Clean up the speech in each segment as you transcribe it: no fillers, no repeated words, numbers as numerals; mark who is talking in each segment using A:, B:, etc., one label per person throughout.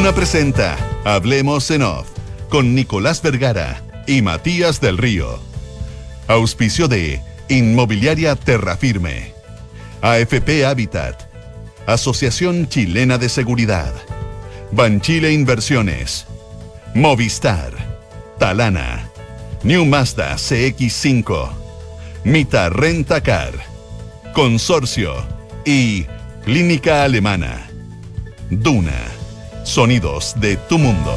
A: Duna presenta Hablemos en Off con Nicolás Vergara y Matías del Río. Auspicio de Inmobiliaria Terrafirme, AFP Habitat, Asociación Chilena de Seguridad, Banchile Inversiones, Movistar, Talana, New Mazda CX-5, Mita Rentacar, Consorcio y Clínica Alemana. Duna, sonidos de tu mundo.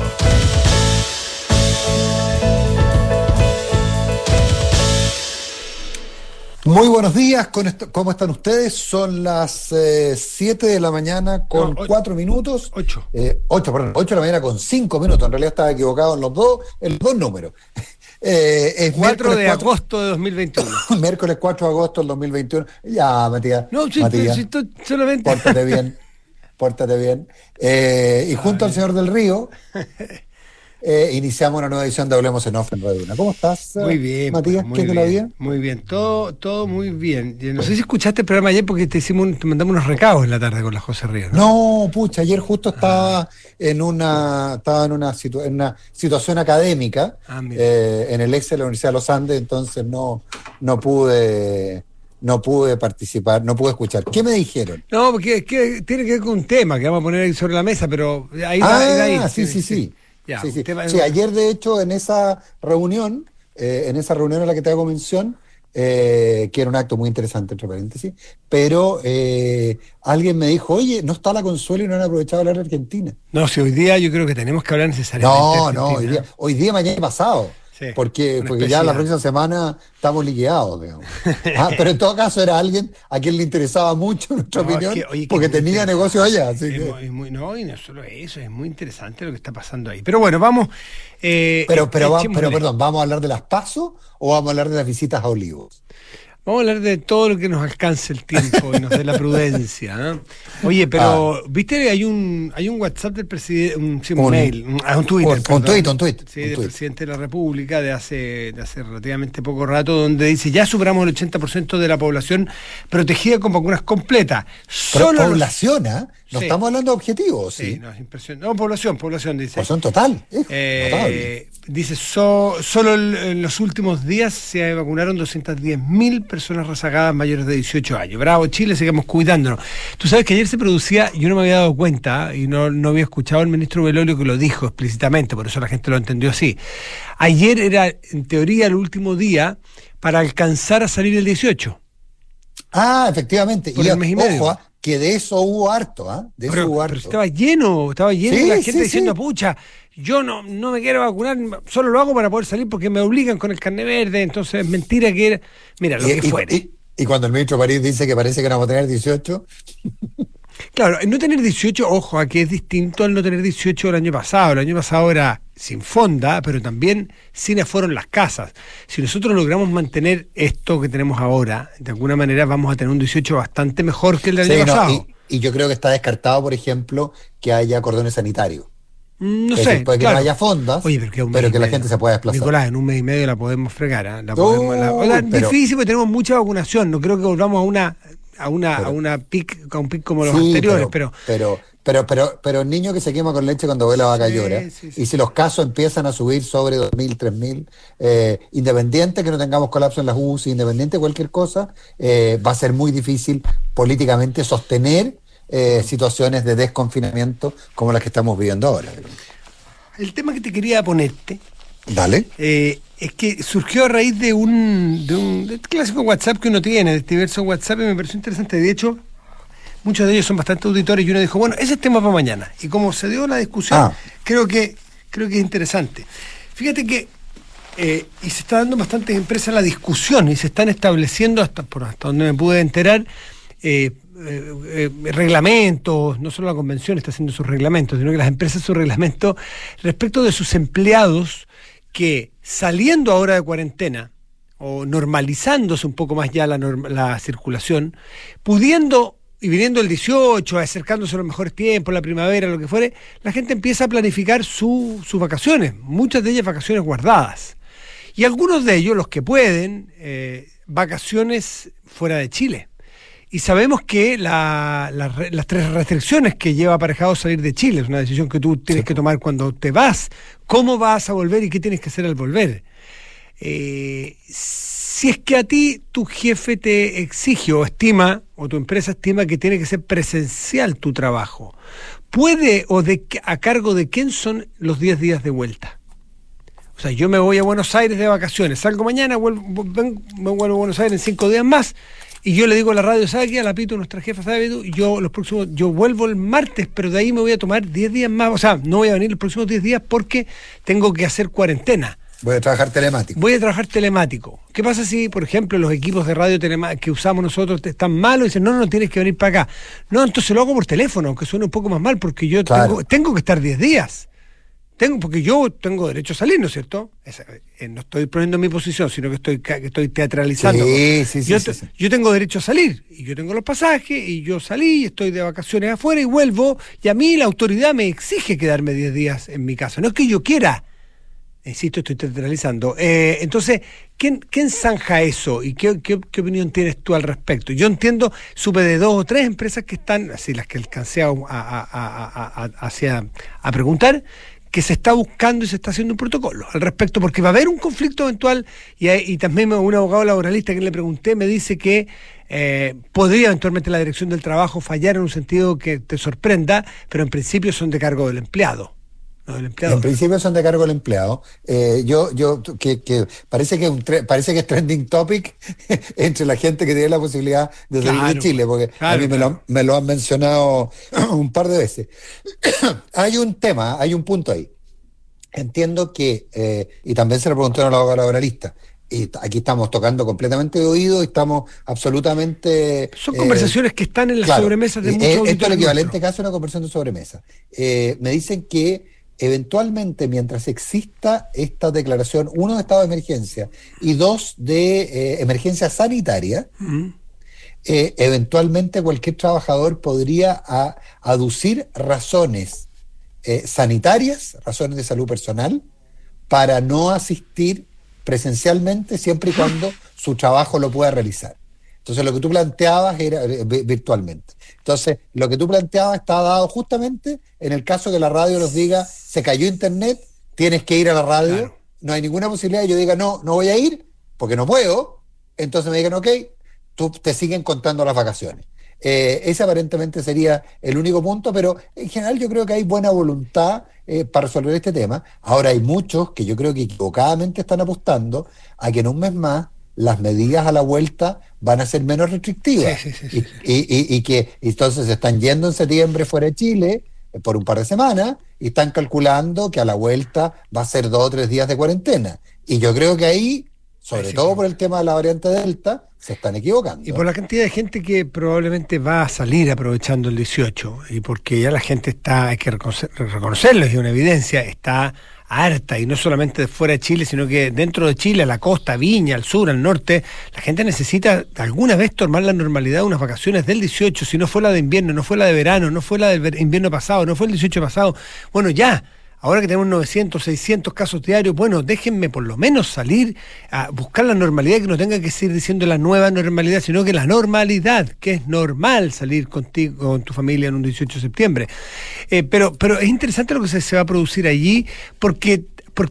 B: Muy buenos días, ¿cómo están ustedes? Son las 7 de la mañana con 4 minutos. 8 de la mañana con 5 minutos. En realidad estaba equivocado en los dos números.
C: Es 4 de agosto de 2021.
B: Miércoles 4 de agosto del 2021. Ya, Matías.
C: No, sí,
B: Matías,
C: solamente.
B: Pórtate bien. Y junto al señor del Río, iniciamos una nueva edición de Hablemos en Off en Radio Duna. ¿Cómo estás,
C: muy bien,
B: Matías? ¿Qué te la vida?
C: Muy bien, todo muy bien. No sé si escuchaste el programa ayer porque te mandamos unos recados en la tarde con la José Ríos,
B: ¿no? No, pucha, ayer justo estaba en una situación académica en el EXE de la Universidad de los Andes, entonces no pude participar, no pude escuchar. ¿Qué me dijeron?
C: No, porque es que tiene que ver con un tema que vamos a poner ahí sobre la mesa, pero ahí
B: sí.
C: Ya,
B: sí, ayer de hecho en esa reunión a la que te hago mención, que era un acto muy interesante, entre paréntesis, pero alguien me dijo, oye, no está la Consuelo y no han aprovechado de hablar de Argentina.
C: No, si hoy día yo creo que tenemos que hablar necesariamente
B: de Argentina. Hoy día, mañana y pasado. Sí, porque ya la próxima semana estamos liquidados, digamos. Pero en todo caso era alguien a quien le interesaba mucho nuestra opinión, porque tenía negocios allá. Así
C: y no solo eso, es muy interesante lo que está pasando ahí. Pero bueno, vamos.
B: Perdón, ¿vamos a hablar de las PASO o vamos a hablar de las visitas a Olivos?
C: Vamos a hablar de todo lo que nos alcance el tiempo y nos dé la prudencia, ¿eh? Oye, pero ¿viste? Hay un WhatsApp del presidente, un Twitter. Un tweet. Sí, del presidente de la República de hace relativamente poco rato, donde dice, ya superamos el 80% de la población protegida con vacunas completas.
B: Población, ¿ah? No sí. Estamos hablando de objetivos, ¿sí?
C: Sí, no, es impresionante. No, población, dice.
B: Población total. Notable.
C: Dice, solo en los últimos días se vacunaron 210.000 personas rezagadas mayores de 18 años. Bravo, Chile, sigamos cuidándonos. Tú sabes que ayer se producía, yo no me había dado cuenta, y no había escuchado al ministro Belolio que lo dijo explícitamente, por eso la gente lo entendió así. Ayer era, en teoría, el último día para alcanzar a salir el 18.
B: Efectivamente.
C: Por el mes y medio.
B: Ojo, que de eso hubo harto,
C: Pero estaba lleno y la gente diciendo, pucha, yo no me quiero vacunar, solo lo hago para poder salir porque me obligan con el carnet verde, entonces es mentira que era, mira, lo que fuere.
B: Y cuando el ministro París dice que parece que no vamos a tener 18...
C: Claro, el no tener 18, ojo, a que es distinto al no tener 18 del año pasado. El año pasado era sin fonda, pero también sin aforo en las casas. Si nosotros logramos mantener esto que tenemos ahora, de alguna manera vamos a tener un 18 bastante mejor que el del año pasado.
B: Y yo creo que está descartado, por ejemplo, que haya cordones sanitarios.
C: No sé,
B: puede que no haya fondas,
C: oye, pero que
B: la gente se pueda desplazar.
C: Nicolás, en un mes y medio la podemos fregar, ¿eh? Difícil porque tenemos mucha vacunación. No creo que volvamos a un pic como los anteriores,
B: pero el niño que se quema con leche cuando ve la vaca llora, sí. Y si los casos empiezan a subir sobre 2.000, 3.000, independiente que no tengamos colapso en las UCI, independiente de cualquier cosa, va a ser muy difícil políticamente sostener situaciones de desconfinamiento como las que estamos viviendo ahora.
C: El tema que te quería ponerte,
B: dale,
C: es que surgió a raíz de un clásico WhatsApp que uno tiene, de este diverso WhatsApp, y me pareció interesante. De hecho, muchos de ellos son bastante auditores y uno dijo, bueno, ese es tema para mañana. Y como se dio la discusión, creo que es interesante. Fíjate que y se está dando en bastantes empresas la discusión y se están estableciendo, hasta donde me pude enterar, reglamentos, no solo la convención está haciendo sus reglamentos, sino que las empresas sus reglamentos respecto de sus empleados que, saliendo ahora de cuarentena o normalizándose un poco más ya la circulación, pudiendo y viniendo el 18, acercándose a los mejores tiempos, la primavera, lo que fuere, la gente empieza a planificar sus vacaciones, muchas de ellas vacaciones guardadas. Y algunos de ellos, los que pueden, vacaciones fuera de Chile. Y sabemos que las 3 restricciones que lleva aparejado salir de Chile es una decisión que tú tienes que tomar cuando te vas. ¿Cómo vas a volver y qué tienes que hacer al volver? Si es que a ti tu jefe te exige o estima, o tu empresa estima que tiene que ser presencial tu trabajo, ¿puede a cargo de quién son los 10 días de vuelta? O sea, yo me voy a Buenos Aires de vacaciones, salgo mañana, me vuelvo a Buenos Aires en 5 días más, y yo le digo a la radio, ¿sabe qué? A la Pitu, nuestra jefa, ¿sabe tú? Yo vuelvo el martes, pero de ahí me voy a tomar 10 días más, o sea, no voy a venir los próximos 10 días porque tengo que hacer cuarentena.
B: Voy a trabajar telemático. ¿Qué pasa si, por ejemplo, los equipos de radio que usamos nosotros están malos y dicen, no tienes que venir para acá? No, entonces lo hago por teléfono, aunque suene un poco más mal, porque yo tengo que estar 10 días. Porque yo tengo derecho a salir, ¿no es cierto? No estoy poniendo mi posición, sino que estoy teatralizando. Sí.
C: Yo tengo derecho a salir, y yo tengo los pasajes, y yo salí, estoy de vacaciones afuera y vuelvo, y a mí la autoridad me exige quedarme 10 días en mi casa. No es que yo quiera. Insisto, estoy teatralizando. Entonces, ¿quién zanja eso? ¿Y qué opinión tienes tú al respecto? Yo supe de 2 o 3 empresas que están, así las que alcancé a preguntar, que se está buscando y se está haciendo un protocolo al respecto, porque va a haber un conflicto eventual, y también un abogado laboralista que le pregunté me dice que podría eventualmente la dirección del trabajo fallar en un sentido que te sorprenda, pero en principio son de cargo del empleado. No,
B: en principio son de cargo del empleado. Que parece que es trending topic entre la gente que tiene la posibilidad de salir de Chile, porque a mí me lo han mencionado un par de veces. Hay un punto ahí. Entiendo que, y también se lo preguntaron a la abogada laboralista, y aquí estamos tocando completamente de oído, y estamos absolutamente...
C: Son conversaciones que están en las sobremesas de muchos auditores.
B: Esto es el equivalente caso a una conversación de sobremesa. Me dicen que eventualmente, mientras exista esta declaración, 1, de estado de emergencia y 2, de emergencia sanitaria, eventualmente cualquier trabajador podría aducir razones sanitarias, razones de salud personal, para no asistir presencialmente, siempre y cuando su trabajo lo pueda realizar. Entonces, lo que tú planteabas era virtualmente. Entonces, lo que tú planteabas está dado justamente en el caso que la radio nos diga, se cayó internet, tienes que ir a la radio, claro. No hay ninguna posibilidad de yo diga, no voy a ir, porque no puedo, entonces me digan, ok, te siguen contando las vacaciones. Ese aparentemente sería el único punto, pero en general yo creo que hay buena voluntad para resolver este tema. Ahora hay muchos que yo creo que equivocadamente están apostando a que en un mes más las medidas a la vuelta van a ser menos restrictivas. Sí. Y que entonces se están yendo en septiembre fuera de Chile por un par de semanas y están calculando que a la vuelta va a ser 2 o 3 días de cuarentena. Y yo creo que ahí, sobre todo por el tema de la variante Delta, se están equivocando.
C: Y por la cantidad de gente que probablemente va a salir aprovechando el 18, y porque ya la gente hay que reconocerlo, es una evidencia, está harta, y no solamente de fuera de Chile, sino que dentro de Chile, a la costa, Viña, al sur, al norte, la gente necesita alguna vez tomar la normalidad de unas vacaciones del 18, si no fue la de invierno, no fue la de verano, no fue la del invierno pasado, no fue el 18 pasado, bueno, ya. Ahora que tenemos 900, 600 casos diarios, bueno, déjenme por lo menos salir a buscar la normalidad, que no tenga que seguir diciendo la nueva normalidad, sino que la normalidad, que es normal salir contigo, con tu familia en un 18 de septiembre. Pero es interesante lo que se va a producir allí, porque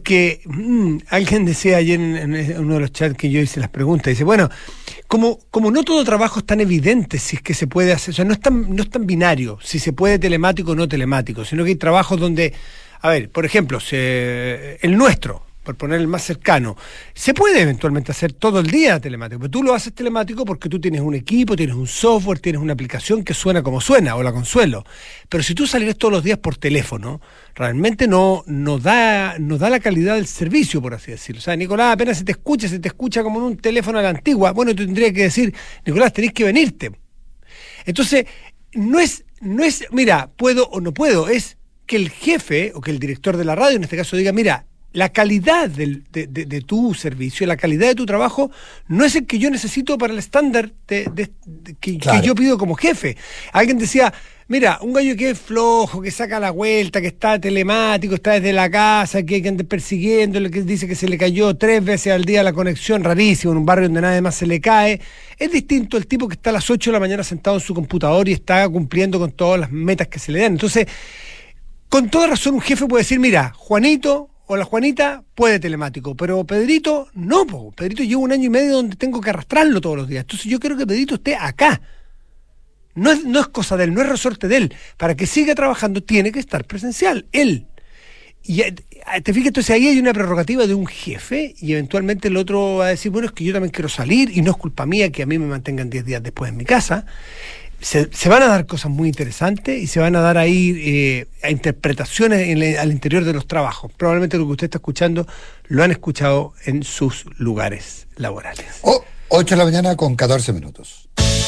C: alguien decía ayer en uno de los chats que yo hice las preguntas, dice, bueno, como no todo trabajo es tan evidente si es que se puede hacer, o sea, no es tan binario, si se puede telemático o no telemático, sino que hay trabajos donde... A ver, por ejemplo, el nuestro, por poner el más cercano, se puede eventualmente hacer todo el día telemático, pero tú lo haces telemático porque tú tienes un equipo, tienes un software, tienes una aplicación que suena como suena, o la Consuelo. Pero si tú salieras todos los días por teléfono, realmente no da la calidad del servicio, por así decirlo. O sea, Nicolás, apenas se te escucha como en un teléfono a la antigua. Bueno, tú tendrías que decir, Nicolás, tenés que venirte. Entonces, no es, mira, puedo o no puedo, es que el jefe o que el director de la radio en este caso diga, mira, la calidad de tu servicio, la calidad de tu trabajo no es el que yo necesito para el estándar que yo pido como jefe. Alguien decía, Mira, un gallo que es flojo, que saca la vuelta, que está telemático, está desde la casa, que anda persiguiendo, que dice que se le cayó 3 veces al día la conexión, rarísimo, en un barrio donde nada más se le cae. Es distinto al tipo que está a las 8 de la mañana sentado en su computador y está cumpliendo con todas las metas que se le dan. Entonces, con toda razón, un jefe puede decir, mira, Juanito o la Juanita puede telemático, pero Pedrito no, Pedrito lleva 1 año y medio donde tengo que arrastrarlo todos los días. Entonces yo quiero que Pedrito esté acá. No es cosa de él, no es resorte de él. Para que siga trabajando tiene que estar presencial, él. Y te fijas, entonces ahí hay una prerrogativa de un jefe y eventualmente el otro va a decir, bueno, es que yo también quiero salir y no es culpa mía que a mí me mantengan 10 días después en mi casa. Se van a dar cosas muy interesantes y se van a dar ahí a interpretaciones al interior de los trabajos. Probablemente lo que usted está escuchando lo han escuchado en sus lugares laborales.
B: 8 de la mañana con 14 minutos.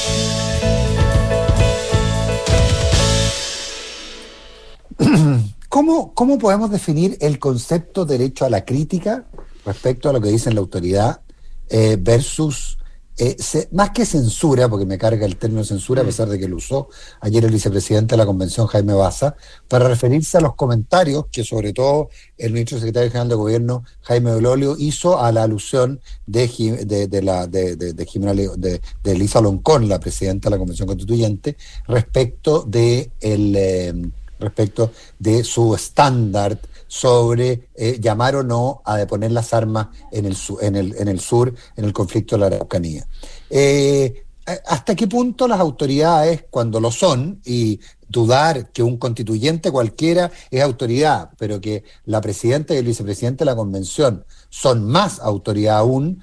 B: ¿Cómo podemos definir el concepto derecho a la crítica respecto a lo que dice la autoridad versus, más que censura, porque me carga el término censura, a pesar de que lo usó ayer el vicepresidente de la Convención, Jaime Baza, para referirse a los comentarios que sobre todo el ministro secretario general de Gobierno, Jaime Belolio, hizo a la alusión de Elisa Loncón, la presidenta de la Convención Constituyente, respecto de su estándar sobre llamar o no a deponer las armas en el sur, en el conflicto de la Araucanía. ¿Hasta qué punto las autoridades, cuando lo son, y dudar que un constituyente cualquiera es autoridad, pero que la presidenta y el vicepresidente de la Convención son más autoridad aún,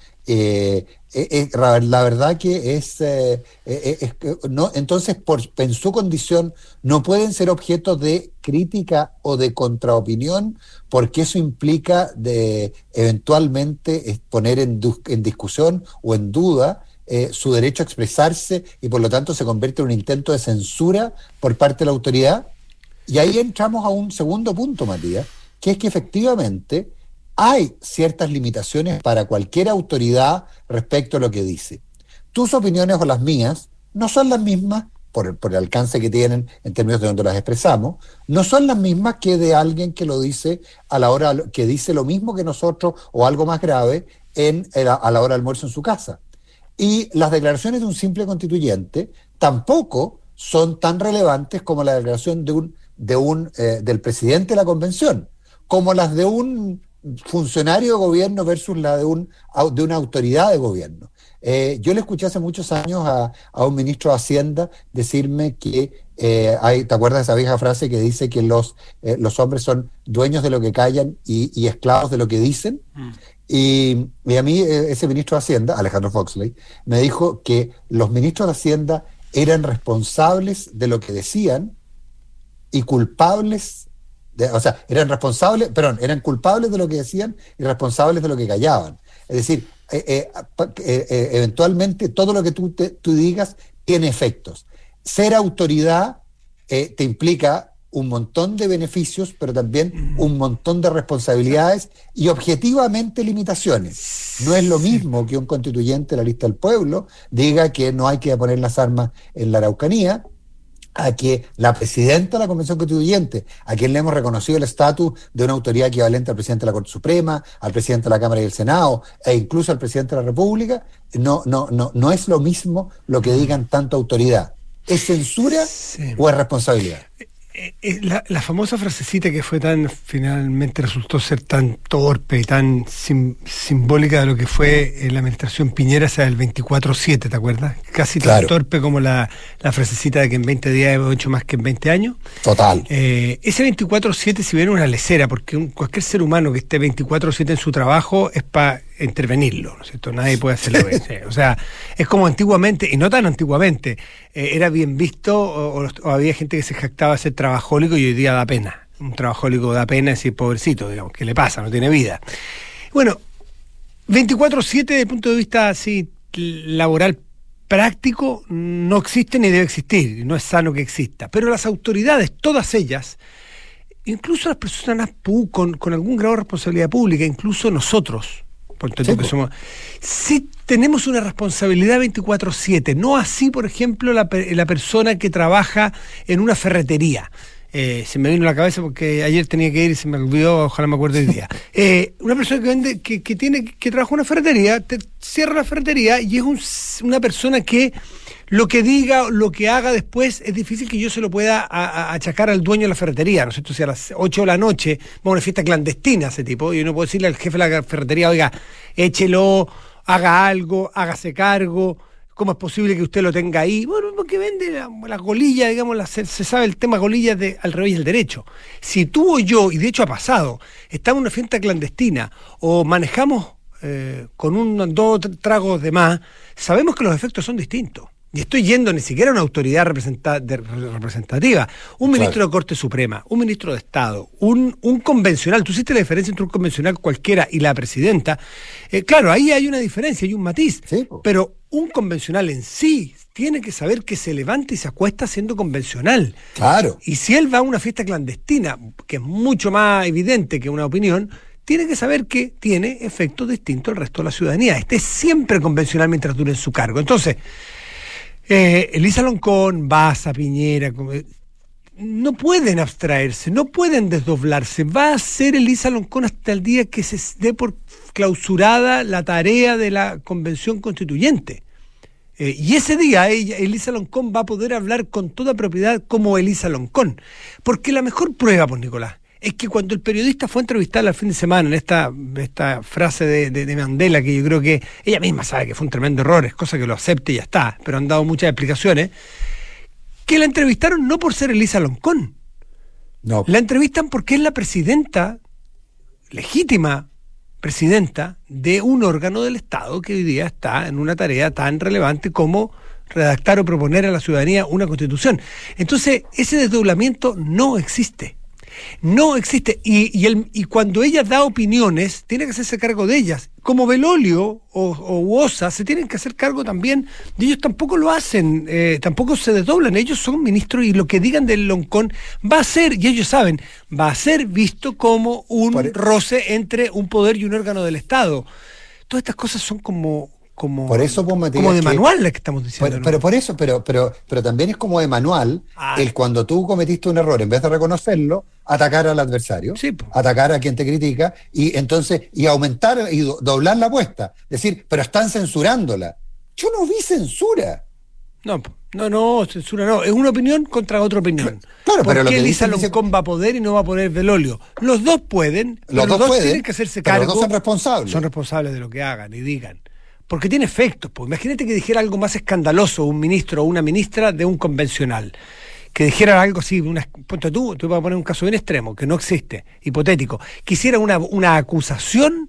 B: la verdad que no, entonces en su condición no pueden ser objetos de crítica o de contraopinión, porque eso implica eventualmente poner en discusión o en duda su derecho a expresarse, y por lo tanto se convierte en un intento de censura por parte de la autoridad. Y ahí entramos a un segundo punto, Matías, que es que efectivamente hay ciertas limitaciones para cualquier autoridad respecto a lo que dice. Tus opiniones o las mías no son las mismas, por el alcance que tienen en términos de donde las expresamos, no son las mismas que de alguien que lo dice a la hora, que dice lo mismo que nosotros o algo más grave a la hora del almuerzo en su casa. Y las declaraciones de un simple constituyente tampoco son tan relevantes como la declaración del presidente de la Convención, como las de un funcionario de gobierno versus la de una autoridad de gobierno. Yo le escuché hace muchos años a un ministro de Hacienda decirme que ¿te acuerdas de esa vieja frase que dice que los hombres son dueños de lo que callan y esclavos de lo que dicen? Y a mí ese ministro de Hacienda, Alejandro Foxley, me dijo que los ministros de Hacienda eran responsables de lo que decían y culpables eran culpables de lo que decían y responsables de lo que callaban. Es decir, eventualmente todo lo que tú digas tiene efectos. Ser autoridad te implica un montón de beneficios, pero también un montón de responsabilidades y objetivamente limitaciones. No es lo mismo que un constituyente de la lista del pueblo diga que no hay que poner las armas en la Araucanía, a que la presidenta de la Convención Constituyente, a quien le hemos reconocido el estatus de una autoridad equivalente al presidente de la Corte Suprema, al presidente de la Cámara y el Senado, e incluso al presidente de la República, no es lo mismo lo que digan tanta autoridad. ¿Es censura o es responsabilidad?
C: La famosa frasecita que finalmente resultó ser tan torpe y tan simbólica de lo que fue la administración Piñera, esa del 24/7, ¿te acuerdas? Casi tan torpe como la frasecita de que en 20 días hemos hecho más que en 20 años.
B: Total.
C: Ese 24/7, si bien es una lecera, porque cualquier ser humano que esté 24/7 en su trabajo es para intervenirlo, ¿no es cierto? Nadie puede hacerlo bien. O sea, es como antiguamente, y no tan antiguamente, era bien visto o había gente que se jactaba de ser trabajólico y hoy día da pena. Un trabajólico da pena, decir pobrecito, digamos, ¿qué le pasa? No tiene vida. Bueno, 24/7 desde el punto de vista así laboral práctico no existe ni debe existir, no es sano que exista, pero las autoridades, todas ellas, incluso las personas con algún grado de responsabilidad pública, incluso nosotros, Ponte tú que somos... Sí tenemos una responsabilidad 24/7, no así, por ejemplo, la persona que trabaja en una ferretería. Se me vino a la cabeza porque ayer tenía que ir y se me olvidó, ojalá me acuerde hoy día. Una persona que vende, que trabaja en una ferretería, cierra la ferretería y es una persona que lo que diga, lo que haga después, es difícil que yo se lo pueda achacar al dueño de la ferretería, ¿no es cierto? Si a las 8 de la noche va a una fiesta clandestina ese tipo, y no puedo decirle al jefe de la ferretería, oiga, échelo, haga algo, hágase cargo, ¿cómo es posible que usted lo tenga ahí? Bueno, porque vende la golilla, digamos, se sabe el tema golillas al revés y al derecho. Si tú o yo, y de hecho ha pasado, estamos en una fiesta clandestina o manejamos con 2 tragos de más, sabemos que los efectos son distintos. Y estoy yendo ni siquiera a una autoridad representativa, un ministro de Corte Suprema, un ministro de Estado, un convencional. Tú hiciste la diferencia entre un convencional cualquiera y la presidenta. Claro, ahí hay una diferencia, hay un matiz, sí, pero un convencional en sí tiene que saber que se levanta y se acuesta siendo convencional.
B: Claro.
C: Y si él va a una fiesta clandestina, que es mucho más evidente que una opinión, tiene que saber que tiene efectos distintos al resto de la ciudadanía. Este es siempre convencional mientras dure en su cargo. Entonces... Elisa Loncón, Baza, Piñera, no pueden abstraerse, no pueden desdoblarse. Va a ser Elisa Loncón hasta el día que se dé por clausurada la tarea de la Convención Constituyente. Y ese día Elisa Loncón va a poder hablar con toda propiedad como Elisa Loncón. Porque la mejor prueba, pues, Nicolás, es que cuando el periodista fue a entrevistarla el fin de semana en esta frase de Mandela, que yo creo que ella misma sabe que fue un tremendo error, es cosa que lo acepte y ya está, pero han dado muchas explicaciones, que la entrevistaron no por ser Elisa Loncón. No. La entrevistan porque es la presidenta, legítima presidenta, de un órgano del Estado que hoy día está en una tarea tan relevante como redactar o proponer a la ciudadanía una constitución. Entonces, ese desdoblamiento no existe. No existe, y cuando ella da opiniones, tiene que hacerse cargo de ellas. Como Belolio o Osa se tienen que hacer cargo también, y ellos tampoco lo hacen, tampoco se desdoblan, ellos son ministros y lo que digan del Loncón va a ser, y ellos saben, va a ser visto como un roce entre un poder y un órgano del Estado. Todas estas cosas son como
B: por eso, Matías,
C: como de manual las que estamos diciendo.
B: Pero por eso, pero también es como de manual el cuando tú cometiste un error, en vez de reconocerlo, atacar al adversario, sí, atacar a quien te critica, y entonces, y aumentar y doblar la apuesta. Decir, pero están censurándola. Yo no vi censura.
C: No, censura no. Es una opinión contra otra opinión.
B: Claro, pero lo que
C: Elisa Loncón va a poder y no va a poder Belolio. Los dos pueden, los dos pueden, tienen que hacerse cargo.
B: Los dos son responsables.
C: Son responsables de lo que hagan y digan. Porque tiene efectos. Pues. Imagínate que dijera algo más escandaloso un ministro o una ministra de un convencional. Que dijera algo así, ponte tú vas a poner un caso bien extremo, que no existe, hipotético. Que hiciera una acusación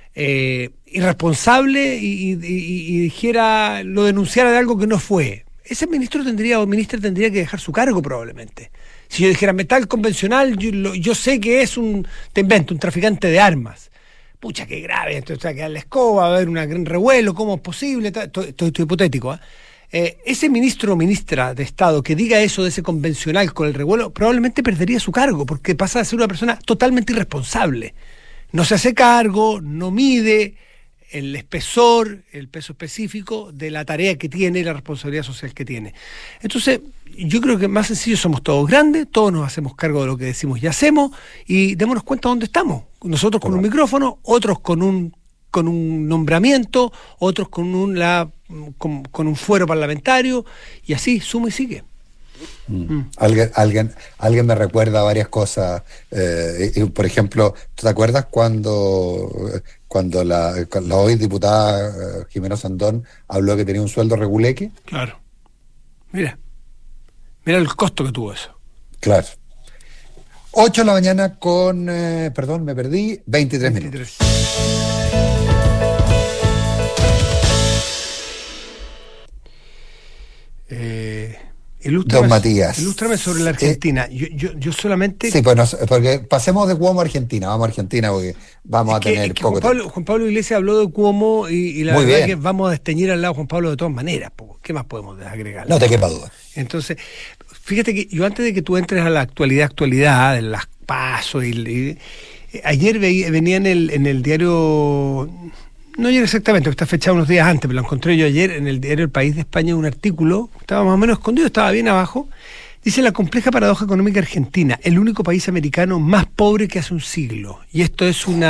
C: irresponsable y dijera, lo denunciara de algo que no fue. Ese ministro o ministra tendría que dejar su cargo probablemente. Si yo dijera, metal convencional, yo sé que es un traficante de armas. Pucha, qué grave, entonces va a quedar la escoba, va a haber un gran revuelo, ¿cómo es posible? Esto hipotético, ese ministro o ministra de Estado que diga eso de ese convencional con el revuelo, probablemente perdería su cargo, porque pasa a ser una persona totalmente irresponsable. No se hace cargo, no mide el espesor, el peso específico de la tarea que tiene y la responsabilidad social que tiene. Entonces, yo creo que más sencillo, somos todos grandes, todos nos hacemos cargo de lo que decimos y hacemos, y démonos cuenta dónde estamos. Nosotros con un micrófono, otros con un nombramiento, otros con un fuero parlamentario, y así suma y sigue.
B: Alguien me recuerda varias cosas. Por ejemplo, ¿tú te acuerdas cuando la hoy diputada Jimena Sandón habló que tenía un sueldo reguleque?
C: Claro. Mira el costo que tuvo eso.
B: Claro. 8 de la mañana con, perdón, me perdí, 23 minutos. Don Matías.
C: Ilústrame sobre la Argentina. Yo solamente...
B: Sí, pues porque pasemos de Cuomo a Argentina. Vamos a Argentina porque vamos a tener poco tiempo.
C: Juan Pablo Iglesias habló de Cuomo y la verdad es que vamos a desteñir al lado Juan Pablo de todas maneras. ¿Qué más podemos agregar?
B: No te quepa duda.
C: Entonces, fíjate que yo antes de que tú entres a la actualidad de las pasos ayer venía en el diario No ayer exactamente, está fechado unos días antes, pero lo encontré yo ayer en el diario El País de España, un artículo, estaba más o menos escondido, estaba bien abajo. Dice: la compleja paradoja económica argentina, el único país americano más pobre que hace un siglo. Y esto es un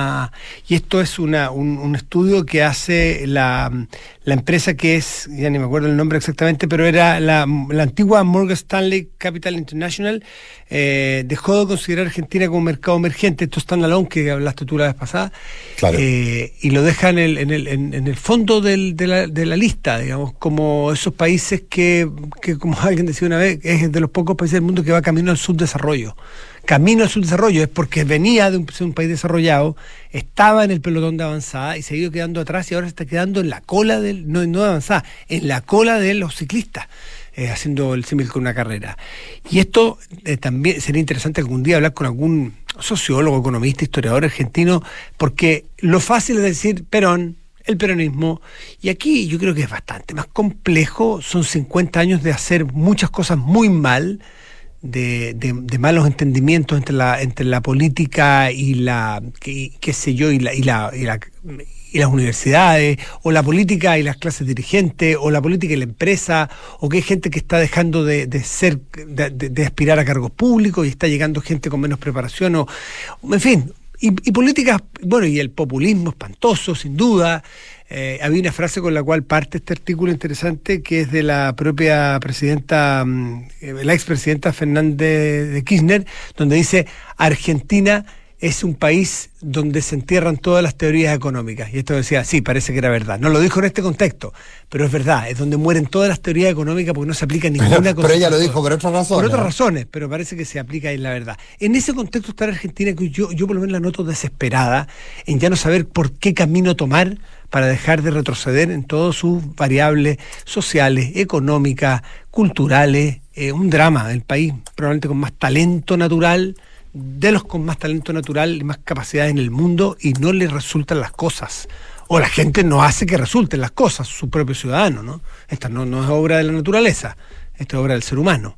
C: estudio que hace la empresa que es, ya ni me acuerdo el nombre exactamente, pero era la antigua Morgan Stanley Capital International, dejó de considerar Argentina como mercado emergente. Esto está en standalone que hablaste tú la vez pasada,
B: Claro.
C: y lo dejan en el fondo de la lista, digamos, como esos países que como alguien decía una vez, es de los pocos países del mundo que va camino al subdesarrollo. Camino al subdesarrollo es porque venía de ser un país desarrollado, estaba en el pelotón de avanzada y se ha ido quedando atrás, y ahora se está quedando en la cola no de avanzada, en la cola de los ciclistas, haciendo el símil con una carrera. Y esto también sería interesante algún día hablar con algún sociólogo, economista, historiador argentino, porque lo fácil es decir Perón, el peronismo, y aquí yo creo que es bastante más complejo. Son 50 años de hacer muchas cosas muy mal, de malos entendimientos entre la política y qué sé yo, y las universidades, o la política y las clases dirigentes, o la política y la empresa, o que hay gente que está dejando de aspirar a cargos públicos y está llegando gente con menos preparación, en fin. Y políticas, bueno, y el populismo espantoso, sin duda. Había una frase con la cual parte este artículo interesante, que es de la propia presidenta, la expresidenta Fernández de Kirchner, donde dice: Argentina es un país donde se entierran todas las teorías económicas. Y esto decía, sí, parece que era verdad. No lo dijo en este contexto, pero es verdad, es donde mueren todas las teorías económicas porque no se aplica ninguna cosa.
B: Pero ella lo dijo por otras razones.
C: Por otras razones, pero parece que se aplica ahí la verdad. En ese contexto está la Argentina, que yo por lo menos la noto desesperada en ya no saber por qué camino tomar para dejar de retroceder en todas sus variables sociales, económicas, culturales. Un drama, el país probablemente con más talento natural, de los con más talento natural y más capacidades en el mundo, y no les resultan las cosas, o la gente no hace que resulten las cosas, su propio ciudadano, ¿no? Esta no es obra de la naturaleza, esta es obra del ser humano.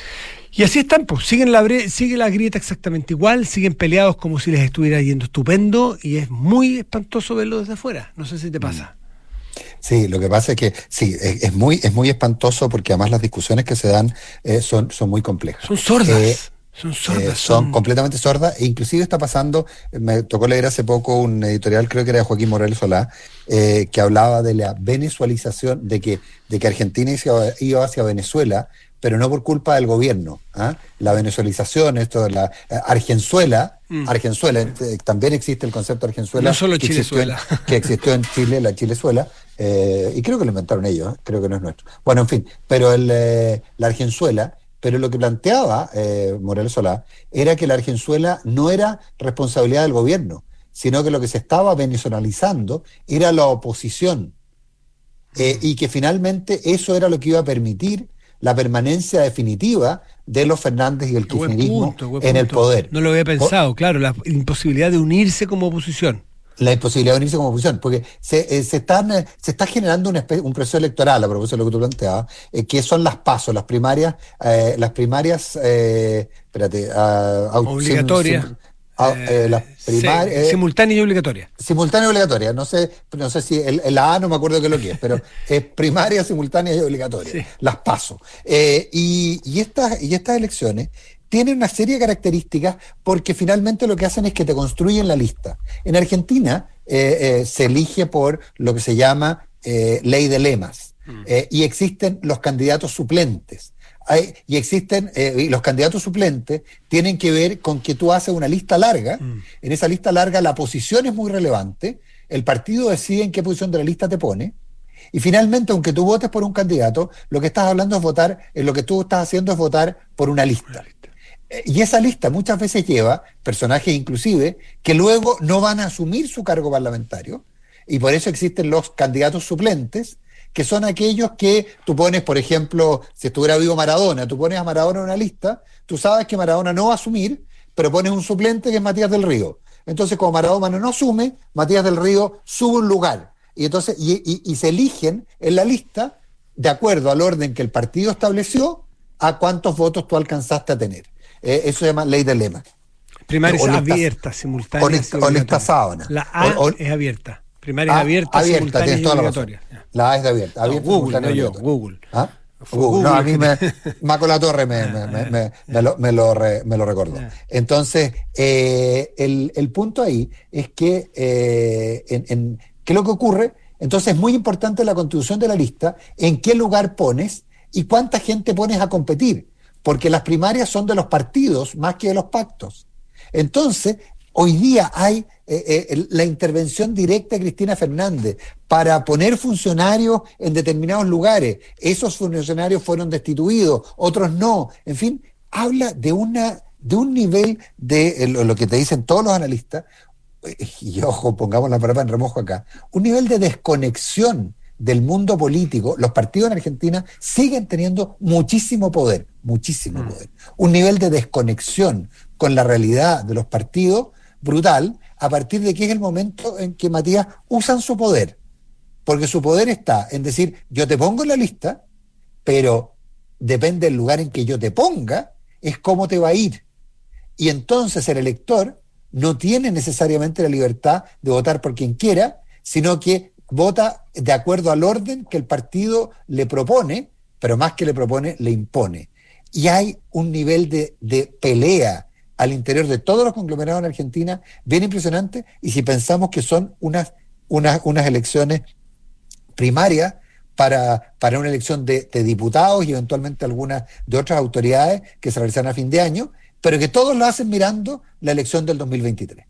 C: Y así están, pues, sigue la grieta exactamente igual, siguen peleados como si les estuviera yendo estupendo, y es muy espantoso verlo desde afuera. No sé si te pasa.
B: Sí, lo que pasa es que sí, es muy espantoso, porque además las discusiones que se dan son muy complejas.
C: Son sordas. Son sordas.
B: Son completamente sordas, e inclusive está pasando, me tocó leer hace poco un editorial, creo que era de Joaquín Morel Solá, que hablaba de la venezualización, de que Argentina iba hacia Venezuela, pero no por culpa del gobierno. La venezualización, esto de la Argenzuela, también existe el concepto de Argenzuela.
C: No solo Chilezuela.
B: Que existió en Chile, la Chilezuela, y creo que lo inventaron ellos, creo que no es nuestro. Bueno, en fin, pero la Argenzuela. Pero lo que planteaba Morel Solá era que la Argenzuela no era responsabilidad del gobierno, sino que lo que se estaba venezolizando era la oposición, y que finalmente eso era lo que iba a permitir la permanencia definitiva de los Fernández y el kirchnerismo en el poder.
C: No lo había pensado, claro, la imposibilidad de unirse como oposición.
B: La imposibilidad de unirse como oposición, porque se está generando un proceso electoral, a propósito de lo que tú planteabas, que son las PASO, las primarias,
C: obligatorias. Simultánea y obligatoria.
B: Simultánea y obligatoria. No sé si la A no me acuerdo qué es lo que es, pero es primaria, simultánea y obligatoria. Sí. Las PASO. Y estas elecciones tienen una serie de características, porque finalmente lo que hacen es que te construyen la lista. En Argentina se elige por lo que se llama ley de lemas, y existen los candidatos suplentes. Y los candidatos suplentes tienen que ver con que tú haces una lista larga. En esa lista larga la posición es muy relevante, el partido decide en qué posición de la lista te pone, y finalmente, aunque tú votes por un candidato, lo que estás hablando es votar, lo que tú estás haciendo es votar por una lista. Y esa lista muchas veces lleva personajes inclusive que luego no van a asumir su cargo parlamentario, y por eso existen los candidatos suplentes, que son aquellos que tú pones, por ejemplo, si estuviera vivo Maradona, tú pones a Maradona en una lista, tú sabes que Maradona no va a asumir, pero pones un suplente que es Matías del Río. Entonces, como Maradona no asume, Matías del Río sube un lugar, y entonces y se eligen en la lista de acuerdo al orden que el partido estableció, a cuántos votos tú alcanzaste a tener. Eso se llama ley de lema.
C: Primarias abiertas, simultáneas.
B: O lista sábana.
C: La A es abierta. Primarias abiertas, simultáneas y obligatorias.
B: La A es de abierta.
C: No, Google, no yo, Google.
B: ¿Ah? No, a mí Maco La Torre me lo recordó. Entonces, el punto ahí es que ¿qué es lo que ocurre? Entonces es muy importante la constitución de la lista, en qué lugar pones y cuánta gente pones a competir, porque las primarias son de los partidos más que de los pactos. Entonces, hoy día hay la intervención directa de Cristina Fernández para poner funcionarios en determinados lugares. Esos funcionarios fueron destituidos, otros no. En fin, habla de un nivel de lo que te dicen todos los analistas, y ojo, pongamos la palabra en remojo acá, un nivel de desconexión del mundo político. Los partidos en Argentina siguen teniendo muchísimo poder. Un nivel de desconexión con la realidad de los partidos brutal, a partir de que es el momento en que, Matías, usan su poder. Porque su poder está en decir, yo te pongo en la lista, pero depende del lugar en que yo te ponga, es cómo te va a ir. Y entonces el elector no tiene necesariamente la libertad de votar por quien quiera, sino que vota de acuerdo al orden que el partido le propone, pero más que le propone, le impone. Y hay un nivel de pelea al interior de todos los conglomerados en Argentina bien impresionante, y si pensamos que son unas elecciones primarias para una elección de diputados y eventualmente algunas de otras autoridades que se realizarán a fin de año, pero que todos lo hacen mirando la elección del 2023.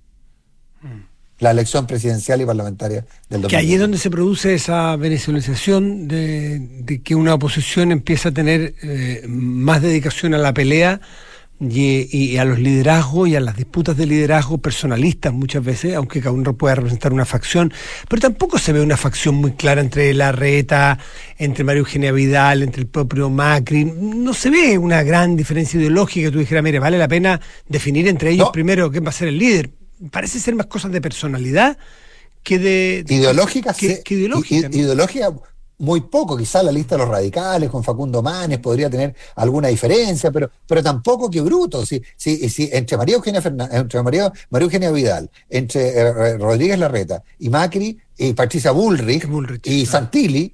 B: La elección presidencial y parlamentaria del 2023.
C: Que ahí es donde se produce esa venezolanización de que una oposición empieza a tener más dedicación a la pelea y a los liderazgos y a las disputas de liderazgo personalistas muchas veces, aunque cada uno pueda representar una facción, pero tampoco se ve una facción muy clara entre Larreta, entre María Eugenia Vidal, entre el propio Macri. No se ve una gran diferencia ideológica que tú dijeras, mire, vale la pena definir entre ellos primero quién va a ser el líder. Parece ser más cosas de personalidad que de
B: ideológica.
C: Ideológica
B: muy poco, quizás la lista de los radicales con Facundo Manes podría tener alguna diferencia, pero tampoco que bruto. Si entre María Eugenia Vidal, entre Rodríguez Larreta y Macri y Patricia Bullrich y Santilli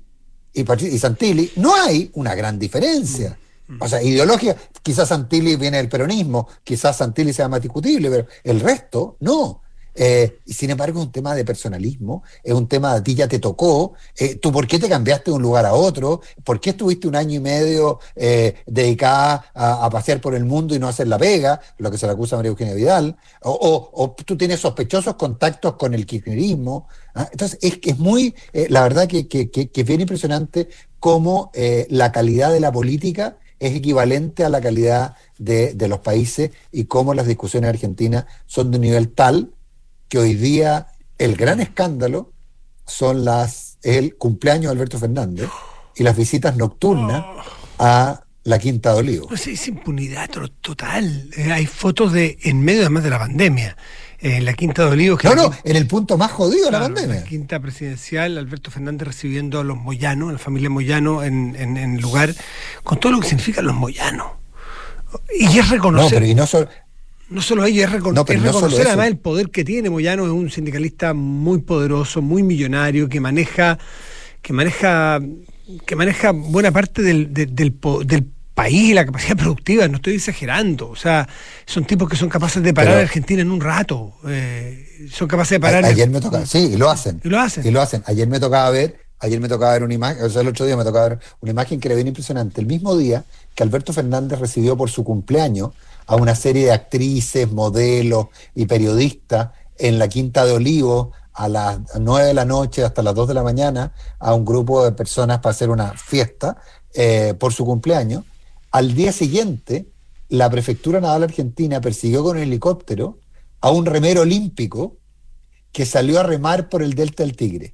B: no hay una gran diferencia. O sea, ideología, quizás Santilli viene del peronismo, quizás Santilli sea más discutible, pero el resto no. Sin embargo, es un tema de personalismo, es un tema de a ti ya te tocó, tú por qué te cambiaste de un lugar a otro, por qué estuviste un año y medio dedicada a pasear por el mundo y no hacer la pega, lo que se le acusa a María Eugenia Vidal, o tú tienes sospechosos contactos con el kirchnerismo. Entonces es muy, la verdad que es bien impresionante cómo la calidad de la política es equivalente a la calidad de los países, y cómo las discusiones argentinas son de un nivel tal que hoy día el gran escándalo son el cumpleaños de Alberto Fernández y las visitas nocturnas a la Quinta de Olivos.
C: No sé, es impunidad total. Hay fotos en medio además de la pandemia. La Quinta de Olivos.
B: En el punto más jodido de la pandemia.
C: La Quinta Presidencial, Alberto Fernández recibiendo a los Moyano, a la familia Moyano en el lugar, con todo lo que significan los Moyanos. Y es reconocer. No solo ello, es reconocer además el poder que tiene. Moyano es un sindicalista muy poderoso, muy millonario, que maneja buena parte del país y la capacidad productiva. No estoy exagerando. O sea, son tipos que son capaces de parar a Argentina en un rato. Son capaces de parar.
B: Ayer me tocaba, sí, y lo hacen.
C: Y lo hacen.
B: Ayer me tocaba ver una imagen, o sea, el otro día me tocaba ver una imagen que era bien impresionante. El mismo día que Alberto Fernández recibió por su cumpleaños a una serie de actrices, modelos y periodistas en la Quinta de Olivos a las 9 de la noche hasta las 2 de la mañana, a un grupo de personas para hacer una fiesta por su cumpleaños. Al día siguiente, la Prefectura Naval Argentina persiguió con un helicóptero a un remero olímpico que salió a remar por el Delta del Tigre.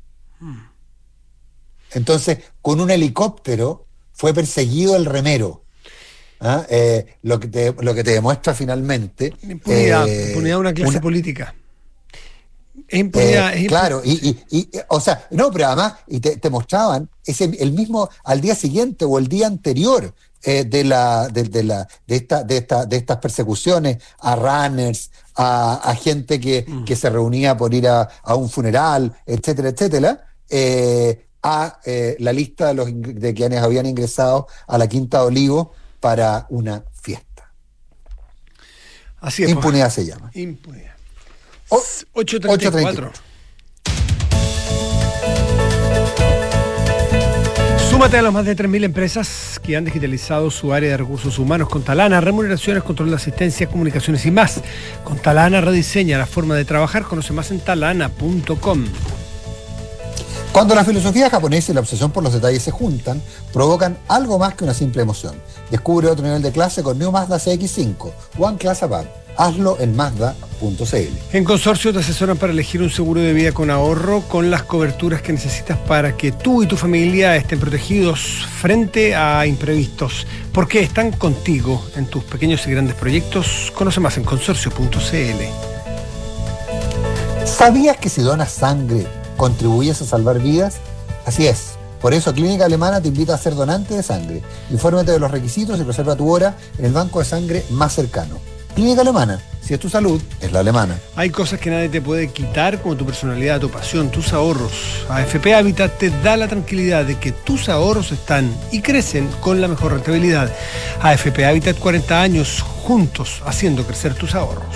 B: Entonces, con un helicóptero fue perseguido el remero. Lo que te demuestra finalmente
C: impunidad de una clase política. Es impunidad.
B: Claro, o sea, no, pero además te mostraban el mismo al día siguiente o el día anterior, de estas persecuciones a runners, a gente que se reunía por ir a un funeral, etcétera, etcétera, a la lista de quienes habían ingresado a la Quinta de Olivos para una fiesta.
C: Así es.
B: Impunidad se llama.
C: Impunidad.
B: 8:34.
C: Súmate a las más de 3.000 empresas que han digitalizado su área de recursos humanos con Talana, remuneraciones, control de asistencia, comunicaciones y más. Con Talana rediseña la forma de trabajar. Conoce más en talana.com.
B: Cuando la filosofía japonesa y la obsesión por los detalles se juntan, provocan algo más que una simple emoción. Descubre otro nivel de clase con New Mazda CX-5, One Class Above. Hazlo en Mazda.cl.
C: En Consorcio te asesoran para elegir un seguro de vida con ahorro, con las coberturas que necesitas para que tú y tu familia estén protegidos frente a imprevistos, porque están contigo en tus pequeños y grandes proyectos. Conoce más en Consorcio.cl.
B: ¿Sabías que si donas sangre contribuyes a salvar vidas? Así es. Por eso Clínica Alemana te invita a ser donante de sangre. Infórmate de los requisitos y reserva tu hora en el banco de sangre más cercano. Clínica Alemana, si es tu salud, es la alemana.
C: Hay cosas que nadie te puede quitar, como tu personalidad, tu pasión, tus ahorros. AFP Habitat te da la tranquilidad de que tus ahorros están y crecen con la mejor rentabilidad. AFP Habitat, 40 años juntos haciendo crecer tus ahorros.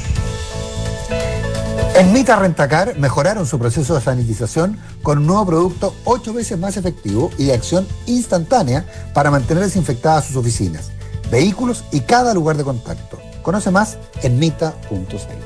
B: En Mita Rentacar mejoraron su proceso de sanitización con un nuevo producto 8 veces más efectivo y de acción instantánea para mantener desinfectadas sus oficinas, vehículos y cada lugar de contacto. Conoce más en mita.cl.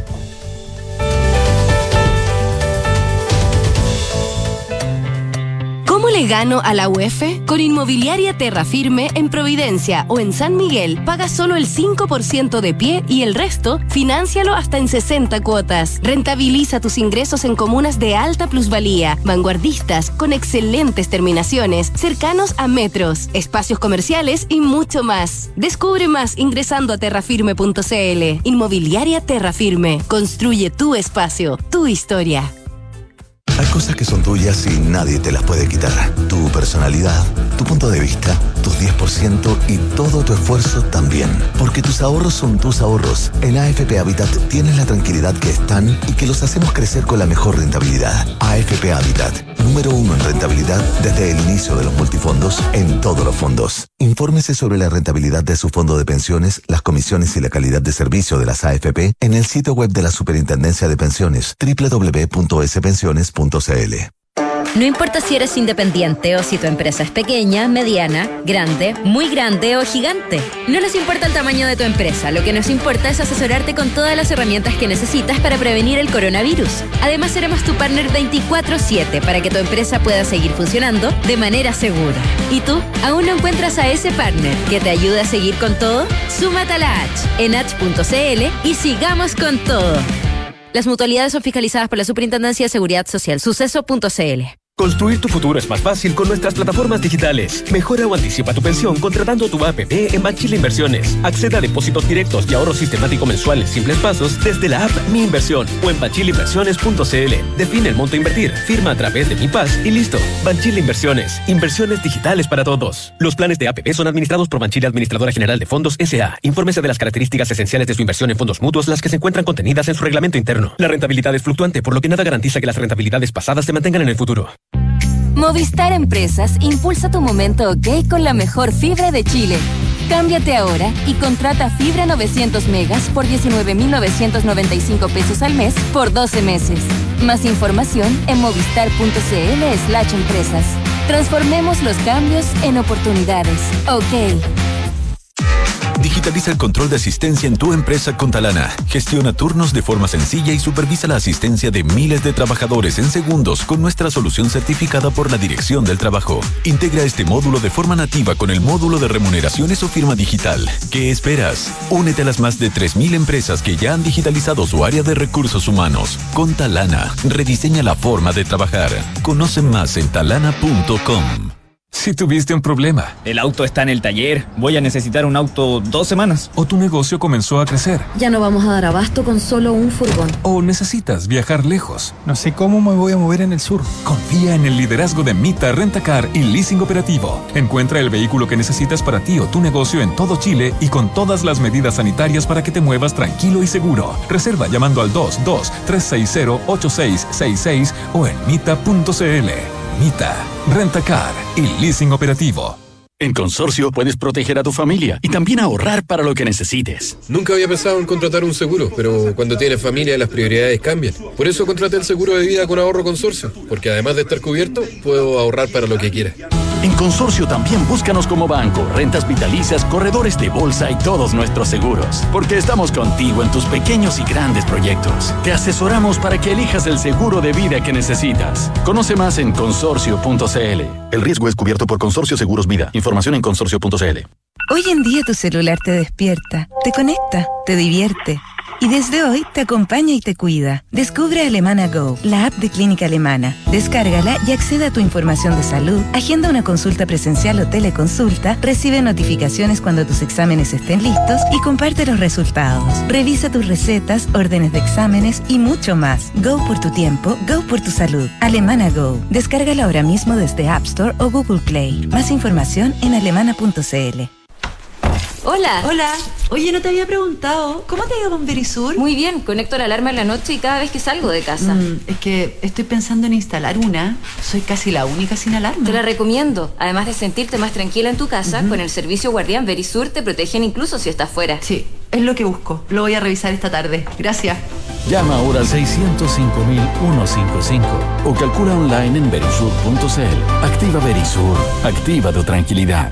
D: ¿Cómo le gano a la UEF? Con Inmobiliaria Terra Firme en Providencia o en San Miguel, paga solo el 5% de pie y el resto, fináncialo hasta en 60 cuotas. Rentabiliza tus ingresos en comunas de alta plusvalía, vanguardistas, con excelentes terminaciones, cercanos a metros, espacios comerciales y mucho más. Descubre más ingresando a terrafirme.cl. Inmobiliaria Terra Firme. Construye tu espacio, tu historia.
E: Hay cosas que son tuyas y nadie te las puede quitar. Tu personalidad, tu punto de vista, tus 10% y todo tu esfuerzo también. Porque tus ahorros son tus ahorros. En AFP Habitat tienes la tranquilidad que están y que los hacemos crecer con la mejor rentabilidad. AFP Habitat, número 1 en rentabilidad desde el inicio de los multifondos en todos los fondos. Infórmese sobre la rentabilidad de su fondo de pensiones, las comisiones y la calidad de servicio de las AFP en el sitio web de la Superintendencia de Pensiones, www.spensiones.cl.
F: No importa si eres independiente o si tu empresa es pequeña, mediana, grande, muy grande o gigante. No nos importa el tamaño de tu empresa, lo que nos importa es asesorarte con todas las herramientas que necesitas para prevenir el coronavirus. Además, seremos tu partner 24/7 para que tu empresa pueda seguir funcionando de manera segura. ¿Y tú? ¿Aún no encuentras a ese partner que te ayude a seguir con todo? Súmate a la H en H.cl y sigamos con todo. Las mutualidades son fiscalizadas por la Superintendencia de Seguridad Social. Suceso.cl.
G: Construir tu futuro es más fácil con nuestras plataformas digitales. Mejora o anticipa tu pensión contratando tu APP en Banchile Inversiones. Acceda a depósitos directos y ahorro sistemático mensual en simples pasos desde la app Mi Inversión o en banchileinversiones.cl. Define el monto a invertir, firma a través de Mi Paz y listo. Banchile Inversiones. Inversiones digitales para todos. Los planes de APP son administrados por Banchile Administradora General de Fondos S.A. Infórmese de las características esenciales de su inversión en fondos mutuos, las que se encuentran contenidas en su reglamento interno. La rentabilidad es fluctuante, por lo que nada garantiza que las rentabilidades pasadas se mantengan en el futuro.
D: Movistar Empresas impulsa tu momento OK con la mejor fibra de Chile. Cámbiate ahora y contrata fibra 900 megas por 19.995 pesos al mes por 12 meses. Más información en movistar.cl/empresas. Transformemos los cambios en oportunidades. OK.
E: Digitaliza el control de asistencia en tu empresa con Talana. Gestiona turnos de forma sencilla y supervisa la asistencia de miles de trabajadores en segundos con nuestra solución certificada por la Dirección del Trabajo. Integra este módulo de forma nativa con el módulo de remuneraciones o firma digital. ¿Qué esperas? Únete a las más de 3.000 empresas que ya han digitalizado su área de recursos humanos. Con Talana, rediseña la forma de trabajar. Conoce más en talana.com.
H: Si tuviste un problema.
I: El auto está en el taller. Voy a necesitar un auto 2 semanas.
H: O tu negocio comenzó a crecer.
F: Ya no vamos a dar abasto con solo un furgón.
H: O necesitas viajar lejos.
J: No sé cómo me voy a mover en el sur.
H: Confía en el liderazgo de Mita Rentacar y Leasing Operativo. Encuentra el vehículo que necesitas para ti o tu negocio en todo Chile y con todas las medidas sanitarias para que te muevas tranquilo y seguro. Reserva llamando al 22-360-8666 o en mita.cl. Mita, Rentacar y Leasing Operativo.
K: En Consorcio puedes proteger a tu familia y también ahorrar para lo que necesites.
L: Nunca había pensado en contratar un seguro, pero cuando tienes familia las prioridades cambian. Por eso contraté el seguro de vida con Ahorro Consorcio, porque además de estar cubierto, puedo ahorrar para lo que quiera.
K: En Consorcio también búscanos como banco, rentas vitalicias, corredores de bolsa y todos nuestros seguros. Porque estamos contigo en tus pequeños y grandes proyectos. Te asesoramos para que elijas el seguro de vida que necesitas. Conoce más en consorcio.cl.
E: El riesgo es cubierto por Consorcio Seguros Vida. Información en consorcio.cl.
M: Hoy en día tu celular te despierta, te conecta, te divierte. Y desde hoy te acompaña y te cuida. Descubre Alemana Go, la app de Clínica Alemana. Descárgala y accede a tu información de salud, agenda una consulta presencial o teleconsulta, recibe notificaciones cuando tus exámenes estén listos y comparte los resultados. Revisa tus recetas, órdenes de exámenes y mucho más. Go por tu tiempo, go por tu salud. Alemana Go. Descárgala ahora mismo desde App Store o Google Play. Más información en alemana.cl.
F: Hola.
N: Hola. Oye, no te había preguntado, ¿cómo te ha ido con Verisur?
F: Muy bien, conecto la alarma en la noche y cada vez que salgo de casa.
N: Es que estoy pensando en instalar una. Soy casi la única sin alarma.
F: Te la recomiendo. Además de sentirte más tranquila en tu casa, con el servicio Guardián Verisur te protegen incluso si estás fuera.
N: Sí, es lo que busco. Lo voy a revisar esta tarde. Gracias.
K: Llama ahora al 605.155 o calcula online en verisur.cl. Activa Verisur. Activa tu tranquilidad.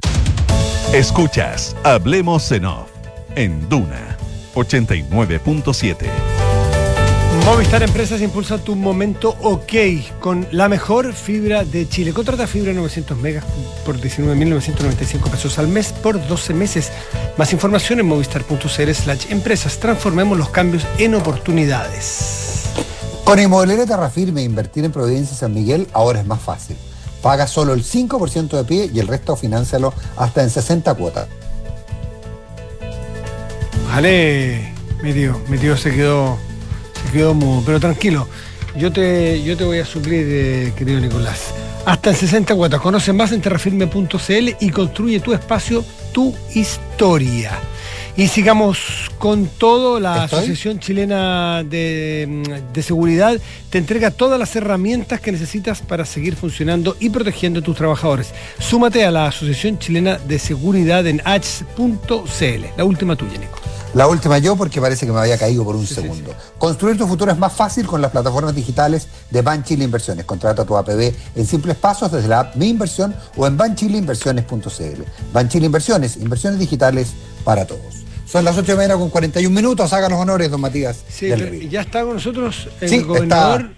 A: Escuchas Hablemos en Off en Duna 89.7.
C: Movistar Empresas impulsa tu momento OK con la mejor fibra de Chile. Contrata fibra 900 megas por 19.995 pesos al mes por 12 meses. Más información en movistar.cl/empresas. Transformemos los cambios en oportunidades.
B: Con Inmobiliaria Terrafirme, invertir en Providencia San Miguel ahora es más fácil. Paga solo el 5% de pie y el resto fináncialo hasta en 60 cuotas.
C: Vale, mi tío se quedó mudo, pero tranquilo, yo te voy a suplir, querido Nicolás. Hasta en 60 cuotas. Conoce más en terrafirme.cl y construye tu espacio, tu historia. Y sigamos con todo. La Asociación Chilena de Seguridad te entrega todas las herramientas que necesitas para seguir funcionando y protegiendo a tus trabajadores. Súmate a la Asociación Chilena de Seguridad en ACH.cl. La última tuya, Nico.
B: La última yo, porque parece que me había caído por un segundo. Sí. Construir tu futuro es más fácil con las plataformas digitales de Banchile Inversiones. Contrata tu APB en simples pasos desde la app Mi Inversión o en banchileinversiones.cl. Banchile Inversiones, inversiones digitales para todos. Son las 8:41. Haga los honores, don Matías.
C: Sí, ya está con nosotros el gobernador,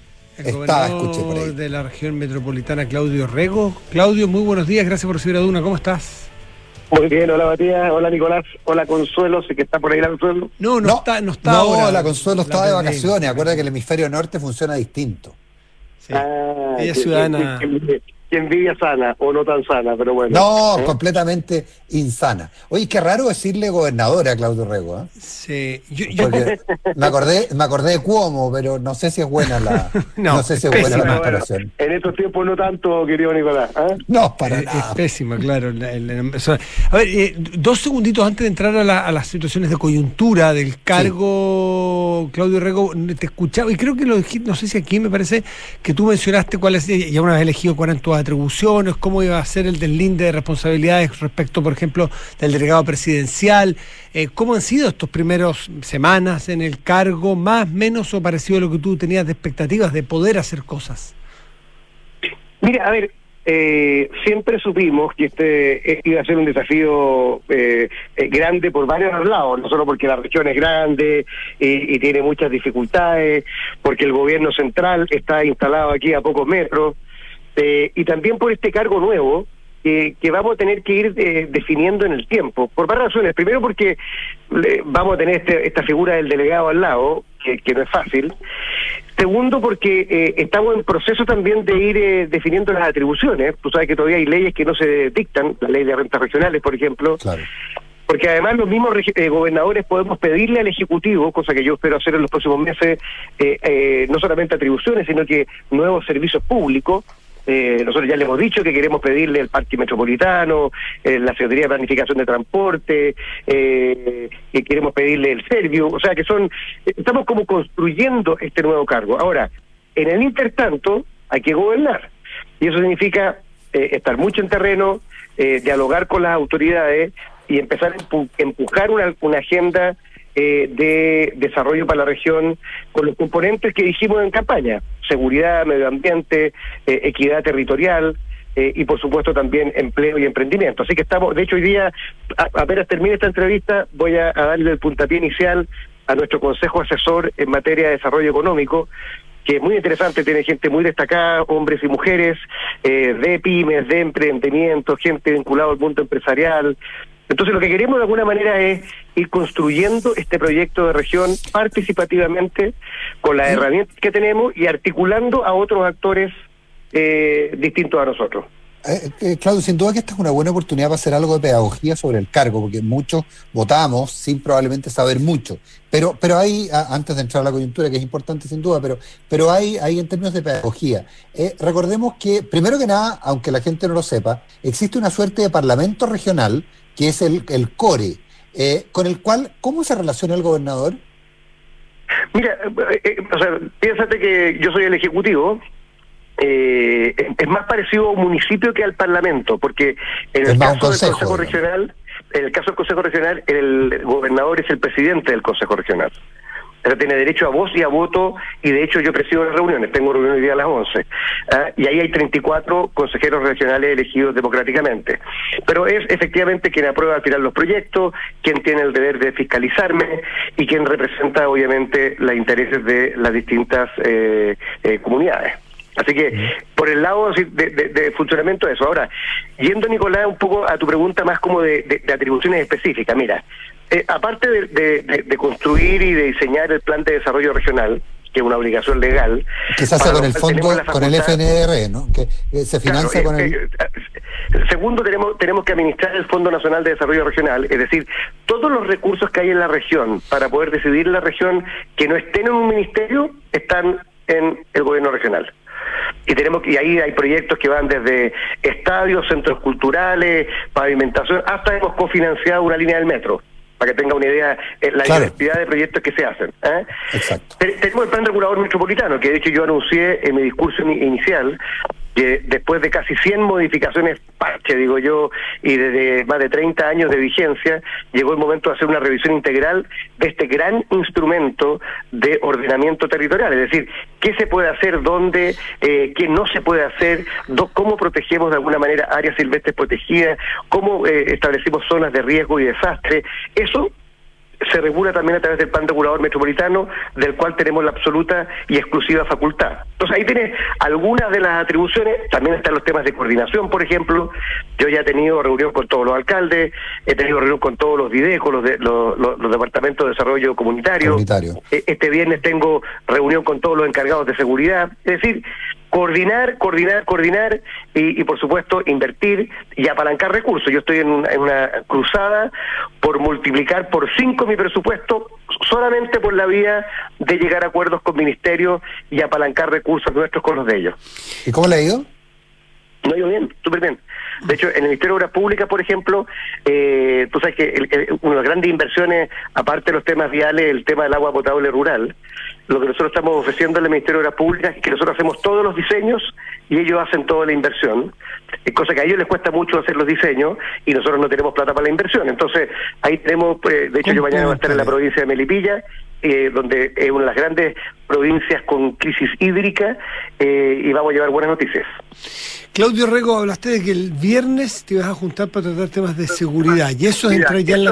C: de la región metropolitana, Claudio Rego. Claudio, muy buenos días, gracias por recibir a Duna. ¿Cómo estás?
O: Muy bien, hola Matías, hola Nicolás, hola Consuelo, sé que está por ahí la Consuelo.
C: No está ahora.
B: No, la Consuelo está de vacaciones, acuérdate que el hemisferio norte funciona distinto.
C: Sí. Ella es ciudadana.
O: Que envidia sana o no tan sana, pero bueno.
B: No, completamente insana. Oye, qué raro decirle gobernador a Claudio Rego, ¿eh?
C: Sí.
B: Me acordé de Cuomo, pero no sé si es buena no sé si es buena la comparación.
O: En estos tiempos no tanto, querido Nicolás.
B: No, para nada.
C: Es pésima, claro. A ver, 2 segunditos antes de entrar a las situaciones de coyuntura del cargo, Claudio Rego, te escuchaba, y creo que lo dijiste, no sé si aquí me parece que tú mencionaste ya una vez elegido cuáles eran tus atribuciones, cómo iba a ser el deslinde de responsabilidades respecto, por ejemplo, del delegado presidencial. ¿Cómo han sido estos primeros semanas en el cargo, más, menos o parecido a lo que tú tenías de expectativas de poder hacer cosas?
O: Mira, a ver, siempre supimos que este iba a ser un desafío grande por varios lados, no solo porque la región es grande y tiene muchas dificultades, porque el gobierno central está instalado aquí a pocos metros, y también por este cargo nuevo que vamos a tener que ir definiendo en el tiempo, por varias razones. Primero porque vamos a tener esta figura del delegado al lado, que no es fácil. Segundo, porque estamos en proceso también de ir definiendo las atribuciones. Tú sabes que todavía hay leyes que no se dictan, la ley de rentas regionales, por ejemplo.
B: Claro.
O: Porque además los mismos gobernadores podemos pedirle al Ejecutivo, cosa que yo espero hacer en los próximos meses, no solamente atribuciones, sino que nuevos servicios públicos. Nosotros ya le hemos dicho que queremos pedirle el Parque Metropolitano, la Secretaría de Planificación de Transporte, que queremos pedirle el Servio, o sea que estamos como construyendo este nuevo cargo. Ahora, en el intertanto hay que gobernar, y eso significa estar mucho en terreno, dialogar con las autoridades y empezar a empujar una agenda de desarrollo para la región con los componentes que dijimos en campaña: seguridad, medio ambiente, equidad territorial y por supuesto también empleo y emprendimiento. Así que estamos, de hecho hoy día, apenas termine esta entrevista, voy a darle el puntapié inicial a nuestro consejo asesor en materia de desarrollo económico, que es muy interesante, tiene gente muy destacada, hombres y mujeres, de pymes, de emprendimiento, gente vinculada al mundo empresarial. Entonces lo que queremos de alguna manera es ir construyendo este proyecto de región participativamente con las herramientas que tenemos y articulando a otros actores distintos a nosotros.
B: Claudio, sin duda que esta es una buena oportunidad para hacer algo de pedagogía sobre el cargo, porque muchos votamos sin probablemente saber mucho. Pero hay, antes de entrar a la coyuntura, que es importante sin duda, pero hay en términos de pedagogía. Recordemos que, primero que nada, aunque la gente no lo sepa, existe una suerte de parlamento regional, que es el CORE, con el cual, ¿cómo se relaciona el gobernador?
O: Mira, o sea, piénsate que yo soy el ejecutivo. Es más parecido a un municipio que al parlamento, porque en el caso del Consejo Regional, el gobernador es el presidente del Consejo Regional. O sea, tiene derecho a voz y a voto, y de hecho yo presido las reuniones, tengo reunión hoy día a las 11, y ahí hay 34 consejeros regionales elegidos democráticamente. Pero es efectivamente quien aprueba al final los proyectos, quien tiene el deber de fiscalizarme y quien representa obviamente los intereses de las distintas comunidades. Así que, por el lado de funcionamiento de eso. Ahora, yendo, Nicolás, un poco a tu pregunta más como de atribuciones específicas, mira, aparte de construir y de diseñar el plan de desarrollo regional, que es una obligación legal... Que se hace con el fondo, con el FNR, ¿no? Que se financia, claro, con el... Segundo, tenemos que administrar el Fondo Nacional de Desarrollo Regional, es decir, todos los recursos que hay en la región para poder decidir la región que no estén en un ministerio, están en el gobierno regional. Y ahí hay proyectos que van desde estadios, centros culturales, pavimentación, hasta hemos cofinanciado una línea del metro, para que tenga una idea la diversidad de proyectos que se hacen. Exacto. Tenemos el plan regulador metropolitano, que de hecho yo anuncié en mi discurso inicial, que después de casi 100 modificaciones parche, digo yo, y desde más de 30 años de vigencia, llegó el momento de hacer una revisión integral de este gran instrumento de ordenamiento territorial, es decir, qué se puede hacer, dónde, qué no se puede hacer, cómo protegemos de alguna manera áreas silvestres protegidas, cómo establecimos zonas de riesgo y desastre. Eso se regula también a través del plan regulador metropolitano, del cual tenemos la absoluta y exclusiva facultad. Entonces ahí tienes algunas de las atribuciones. También están los temas de coordinación, por ejemplo. Yo ya he tenido reunión con todos los alcaldes, he tenido reunión con todos los DIDECO, los departamentos de desarrollo comunitario. Este viernes tengo reunión con todos los encargados de seguridad. Es decir, coordinar y por supuesto invertir y apalancar recursos. Yo estoy en una cruzada por multiplicar por 5 mi presupuesto solamente por la vía de llegar a acuerdos con ministerios y apalancar recursos nuestros con los de ellos.
B: ¿Y cómo le ha ido?
O: No ha ido bien, súper bien. De hecho, en el Ministerio de Obras Públicas, por ejemplo, tú sabes que una de las grandes inversiones, aparte de los temas viales, el tema del agua potable rural, lo que nosotros estamos ofreciendo al Ministerio de Obras Públicas es que nosotros hacemos todos los diseños y ellos hacen toda la inversión, cosa que a ellos les cuesta mucho hacer los diseños y nosotros no tenemos plata para la inversión. Entonces, ahí tenemos, de hecho yo mañana voy a estar en la provincia de Melipilla, donde es una de las grandes provincias con crisis hídrica, y vamos a llevar buenas noticias.
C: Claudio Rego, hablaste de que el viernes te ibas a juntar para tratar temas de seguridad, y eso es entrar ya en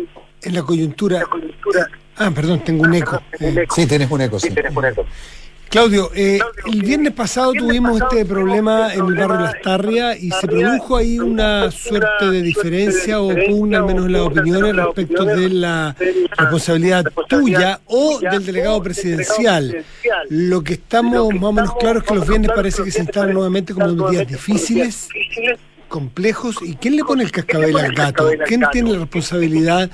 C: la coyuntura. Perdón, tengo un eco.
B: Sí, tenés un eco, sí.
C: Tenés un eco. Claudio, el viernes pasado tuvimos este problema en el barrio Lastarria y se produjo ahí una suerte de diferencia o pugna, al menos en las opiniones, respecto de la responsabilidad tuya o del delegado presidencial. Lo que estamos más o menos claros es que los viernes parece que se instalan nuevamente como días difíciles, complejos. ¿Y quién le pone el cascabel al gato? ¿Quién tiene la responsabilidad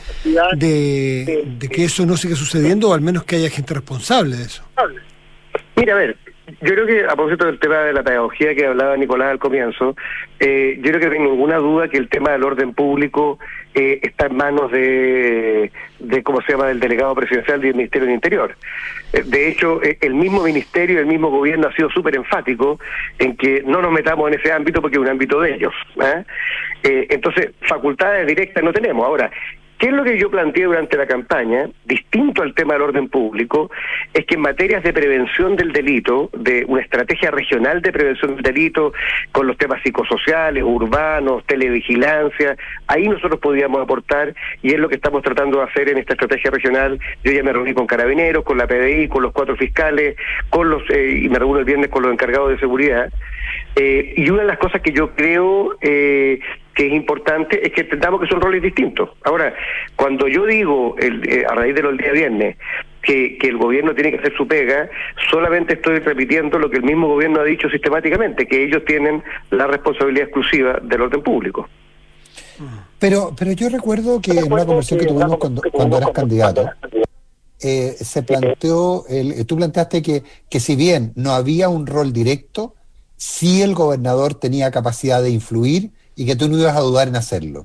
C: de que eso no siga sucediendo o al menos que haya gente responsable de eso?
O: Mira, a ver, yo creo que a propósito del tema de la pedagogía que hablaba Nicolás al comienzo, yo creo que no hay ninguna duda que el tema del orden público está en manos de ¿cómo se llama?, del delegado presidencial del Ministerio del Interior. De hecho, el mismo ministerio, el mismo gobierno ha sido súper enfático en que no nos metamos en ese ámbito porque es un ámbito de ellos. Entonces, facultades directas no tenemos. Ahora, ¿qué es lo que yo planteé durante la campaña? Distinto al tema del orden público, es que en materias de prevención del delito, de una estrategia regional de prevención del delito, con los temas psicosociales, urbanos, televigilancia, ahí nosotros podíamos aportar, y es lo que estamos tratando de hacer en esta estrategia regional. Yo ya me reuní con Carabineros, con la PDI, con los 4 fiscales, y me reúno el viernes con los encargados de seguridad. Y una de las cosas que yo creo que es importante es que entendamos que son roles distintos. Ahora, cuando yo digo, a raíz de los días viernes, que el gobierno tiene que hacer su pega, solamente estoy repitiendo lo que el mismo gobierno ha dicho sistemáticamente, que ellos tienen la responsabilidad exclusiva del orden público.
B: Pero yo recuerdo que en una conversación que tuvimos cuando eras candidato, se planteó, tú planteaste que si bien no había un rol directo, sí el gobernador tenía capacidad de influir y que tú no ibas a dudar en hacerlo.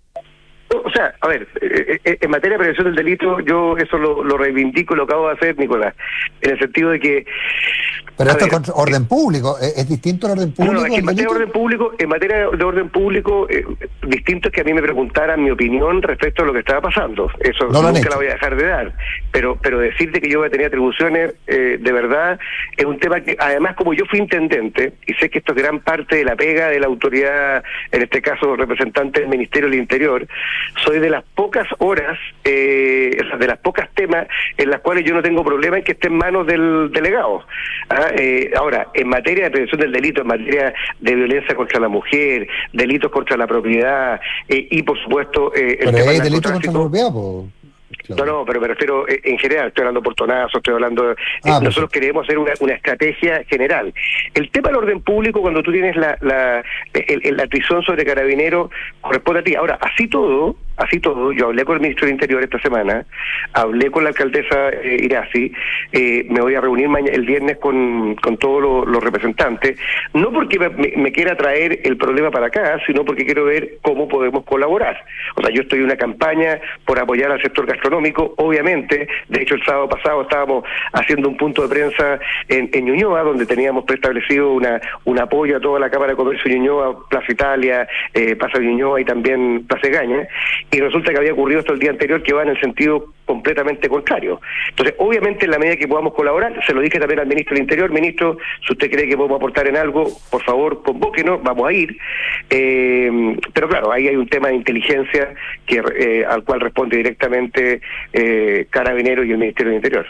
O: O sea, a ver, en materia de prevención del delito, yo eso lo reivindico y lo acabo de hacer, Nicolás, en el sentido de que...
B: Pero esto es orden público, ¿es distinto al orden público?
O: No, es que en materia de orden público, distinto es que a mí me preguntaran mi opinión respecto a lo que estaba pasando. Eso nunca la voy a dejar de dar. Pero decirte que yo voy a tener atribuciones, de verdad, es un tema que, además, como yo fui intendente, y sé que esto es gran parte de la pega de la autoridad, en este caso representante del Ministerio del Interior, soy de las pocas horas, de las pocas temas en las cuales yo no tengo problema en que esté en manos del delegado. Ahora, en materia de prevención del delito, en materia de violencia contra la mujer, delitos contra la propiedad, y por supuesto el
B: pero
O: tema del
B: delito contra la propiedad,
O: Claro. No, pero me refiero en general, estoy hablando por tonazos, estoy hablando... nosotros queremos hacer una estrategia general. El tema del orden público, cuando tú tienes la atribución sobre Carabineros, corresponde a ti. Ahora, así todo, yo hablé con el ministro del Interior esta semana, hablé con la alcaldesa Iracy, me voy a reunir el viernes con todos los representantes, no porque me quiera traer el problema para acá, sino porque quiero ver cómo podemos colaborar. O sea, yo estoy en una campaña por apoyar al sector gastronómico, obviamente. De hecho, el sábado pasado estábamos haciendo un punto de prensa en Ñuñoa, donde teníamos preestablecido un apoyo a toda la Cámara de Comercio de Ñuñoa, Plaza Italia, Plaza de Ñuñoa y también Plaza Egaña, y resulta que había ocurrido hasta el día anterior que va en el sentido completamente contrario. Entonces, obviamente, en la medida que podamos colaborar, se lo dije también al ministro del Interior: ministro, si usted cree que podemos aportar en algo, por favor, convóquenos, vamos a ir. Pero claro, ahí hay un tema de inteligencia al cual responde directamente Carabineros y el Ministerio del Interior.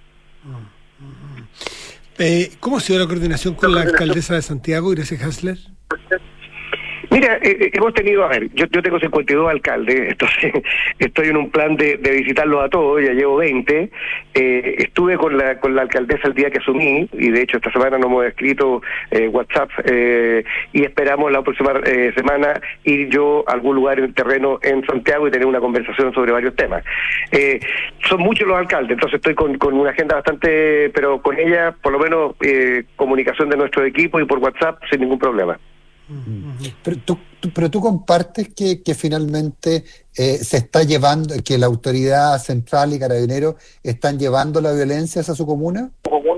C: ¿Cómo ha sido la coordinación con la alcaldesa de Santiago, Gracia Hasler?
O: Mira, hemos tenido, a ver, yo tengo 52 alcaldes, entonces estoy en un plan de visitarlos a todos, ya llevo 20, estuve con la alcaldesa el día que asumí, y de hecho esta semana nos hemos escrito WhatsApp, y esperamos la próxima semana ir yo a algún lugar en el terreno en Santiago y tener una conversación sobre varios temas. Son muchos los alcaldes, entonces estoy con una agenda bastante, pero con ella, por lo menos, comunicación de nuestro equipo y por WhatsApp sin ningún problema.
B: Pero tú compartes que finalmente se está llevando, que la autoridad central y Carabineros están llevando la violencia hacia su comuna.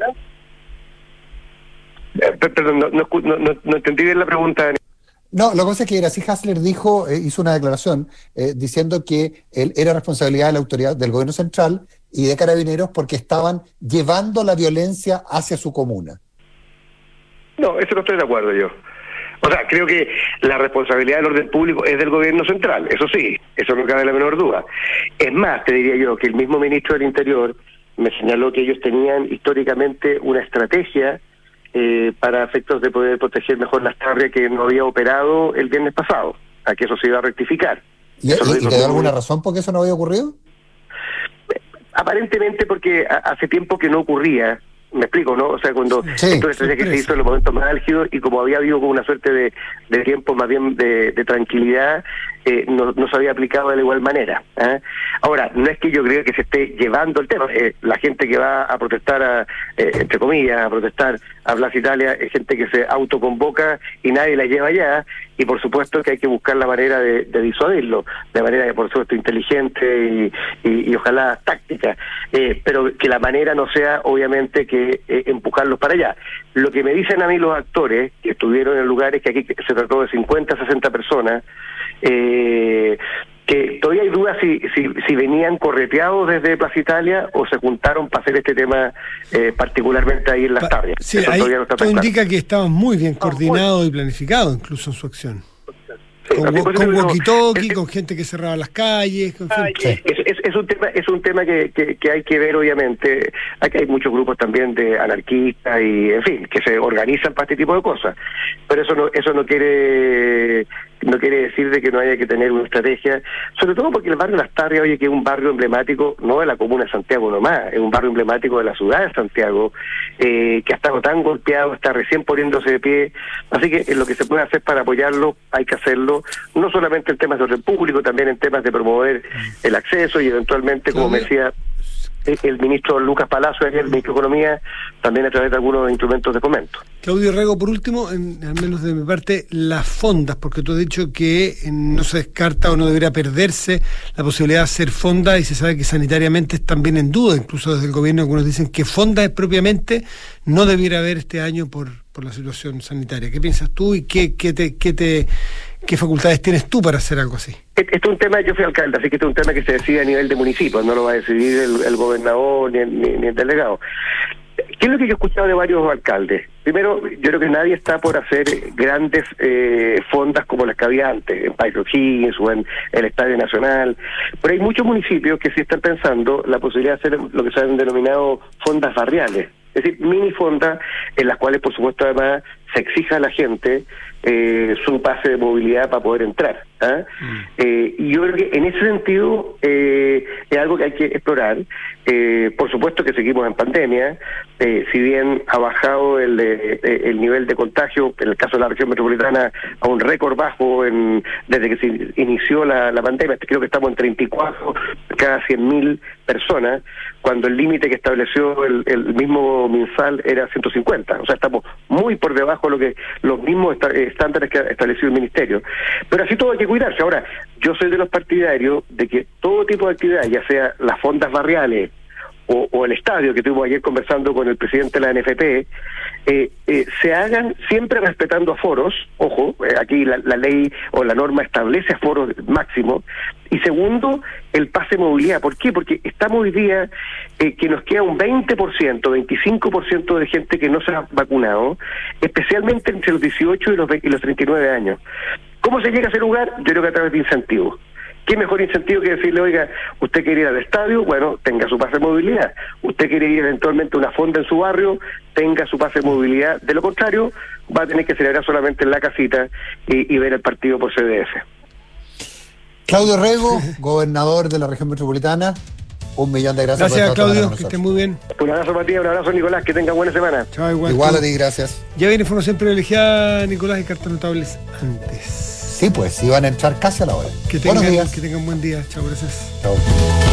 O: Perdón, no entendí bien la pregunta.
B: No, lo que pasa es que Gracia Hasler hizo una declaración diciendo que era responsabilidad de la autoridad del gobierno central y de Carabineros porque estaban llevando la violencia hacia su comuna.
O: No, eso no estoy de acuerdo yo. O sea, creo que la responsabilidad del orden público es del gobierno central, eso sí, eso no cabe la menor duda. Es más, te diría yo que el mismo ministro del Interior me señaló que ellos tenían históricamente una estrategia para efectos de poder proteger mejor las Tarrias, que no había operado el viernes pasado, a que eso se iba a rectificar.
B: ¿Y te da alguna razón por qué eso no había ocurrido?
O: Aparentemente porque hace tiempo que no ocurría. Me explico, ¿no? O sea, cuando esto que se hizo en los momentos más álgidos, y como había habido como una suerte de tiempo más bien de tranquilidad, no se había aplicado de la igual manera. Ahora, no es que yo crea que se esté llevando el tema. La gente que va a protestar, entre comillas, a protestar a Plaza Italia, es gente que se autoconvoca y nadie la lleva allá, y por supuesto que hay que buscar la manera de disuadirlo, de manera, por supuesto, inteligente y ojalá táctica, pero que la manera no sea, obviamente, que empujarlos para allá. Lo que me dicen a mí los actores que estuvieron en el lugar es que aquí se trató de 50, 60 personas, que todavía hay dudas si venían correteados desde Plaza Italia o se juntaron para hacer este tema particularmente ahí en Las Tarrias.
C: Sí, ahí todo indica que estaban muy bien coordinados y planificados incluso en su acción. Con walkie-talkie, con gente que cerraba las calles.
O: Es un tema que hay que ver, obviamente. Aquí hay muchos grupos también de anarquistas y, en fin, que se organizan para este tipo de cosas. Pero eso no quiere decir de que no haya que tener una estrategia, sobre todo porque el barrio Las Tarrias, oye, que es un barrio emblemático, no de la comuna de Santiago nomás, es un barrio emblemático de la ciudad de Santiago, que ha estado tan golpeado, está recién poniéndose de pie, así que lo que se puede hacer para apoyarlo, hay que hacerlo, no solamente en temas de orden público, también en temas de promover el acceso y eventualmente, como me decía el ministro Lucas Palacio, ayer, el ministro de Economía, también a través de algunos instrumentos de fomento.
C: Claudio Rego, por último, al menos de mi parte, las fondas, porque tú has dicho que no se descarta o no debería perderse la posibilidad de hacer fondas, y se sabe que sanitariamente están bien en duda, incluso desde el gobierno algunos dicen que fondas propiamente no debiera haber este año por la situación sanitaria. ¿Qué piensas tú y qué facultades tienes tú para hacer algo así?
O: Este es un tema, yo fui alcalde, así que este es un tema que se decide a nivel de municipio, no lo va a decidir el gobernador ni el delegado. ¿Qué es lo que yo he escuchado de varios alcaldes? Primero, yo creo que nadie está por hacer grandes fondas como las que había antes, en País O'Higgins o en el Estadio Nacional, pero hay muchos municipios que sí están pensando la posibilidad de hacer lo que se han denominado fondas barriales, es decir, mini fondas en las cuales, por supuesto, además se exija a la gente su pase de movilidad para poder entrar. Y yo creo que en ese sentido es algo que hay que explorar. Por supuesto que seguimos en pandemia, si bien ha bajado el nivel de contagio, en el caso de la región metropolitana, a un récord bajo desde que se inició la pandemia. Creo que estamos en 34 cada 100.000 personas, cuando el límite que estableció el mismo MinSal era 150. O sea, estamos muy por debajo de los mismos estándares que ha establecido el Ministerio. Pero así todo hay que cuidarse. Ahora, yo soy de los partidarios de que todo tipo de actividad, ya sea las fondas barriales o el estadio, que estuvimos ayer conversando con el presidente de la NFP, se hagan siempre respetando aforos. Ojo, aquí la ley o la norma establece aforos máximos. Y segundo, el pase de movilidad. ¿Por qué? Porque estamos hoy día que nos queda un 20%, 25% de gente que no se ha vacunado, especialmente entre los 18 y los 39 años. ¿Cómo se llega a ese lugar? Yo creo que a través de incentivos. ¿Qué mejor incentivo que decirle, oiga, usted quiere ir al estadio? Bueno, tenga su pase de movilidad. Usted quiere ir eventualmente a una fonda en su barrio, tenga su pase de movilidad. De lo contrario, va a tener que celebrar solamente en la casita y ver el partido por CDF.
B: Claudio Rego, gobernador de la región metropolitana, 1.000.000 de gracias.
C: Gracias, Claudio, que esté muy bien.
O: Un abrazo, Matías, un abrazo, Nicolás, que tengan buena semana.
C: Chao,
B: igual a ti, gracias.
C: Ya viene información privilegiada, Nicolás, y cartas notables antes.
B: Sí, pues, iban a entrar casi a la hora.
C: Que tengan buen día. Chao, gracias.
B: Chao.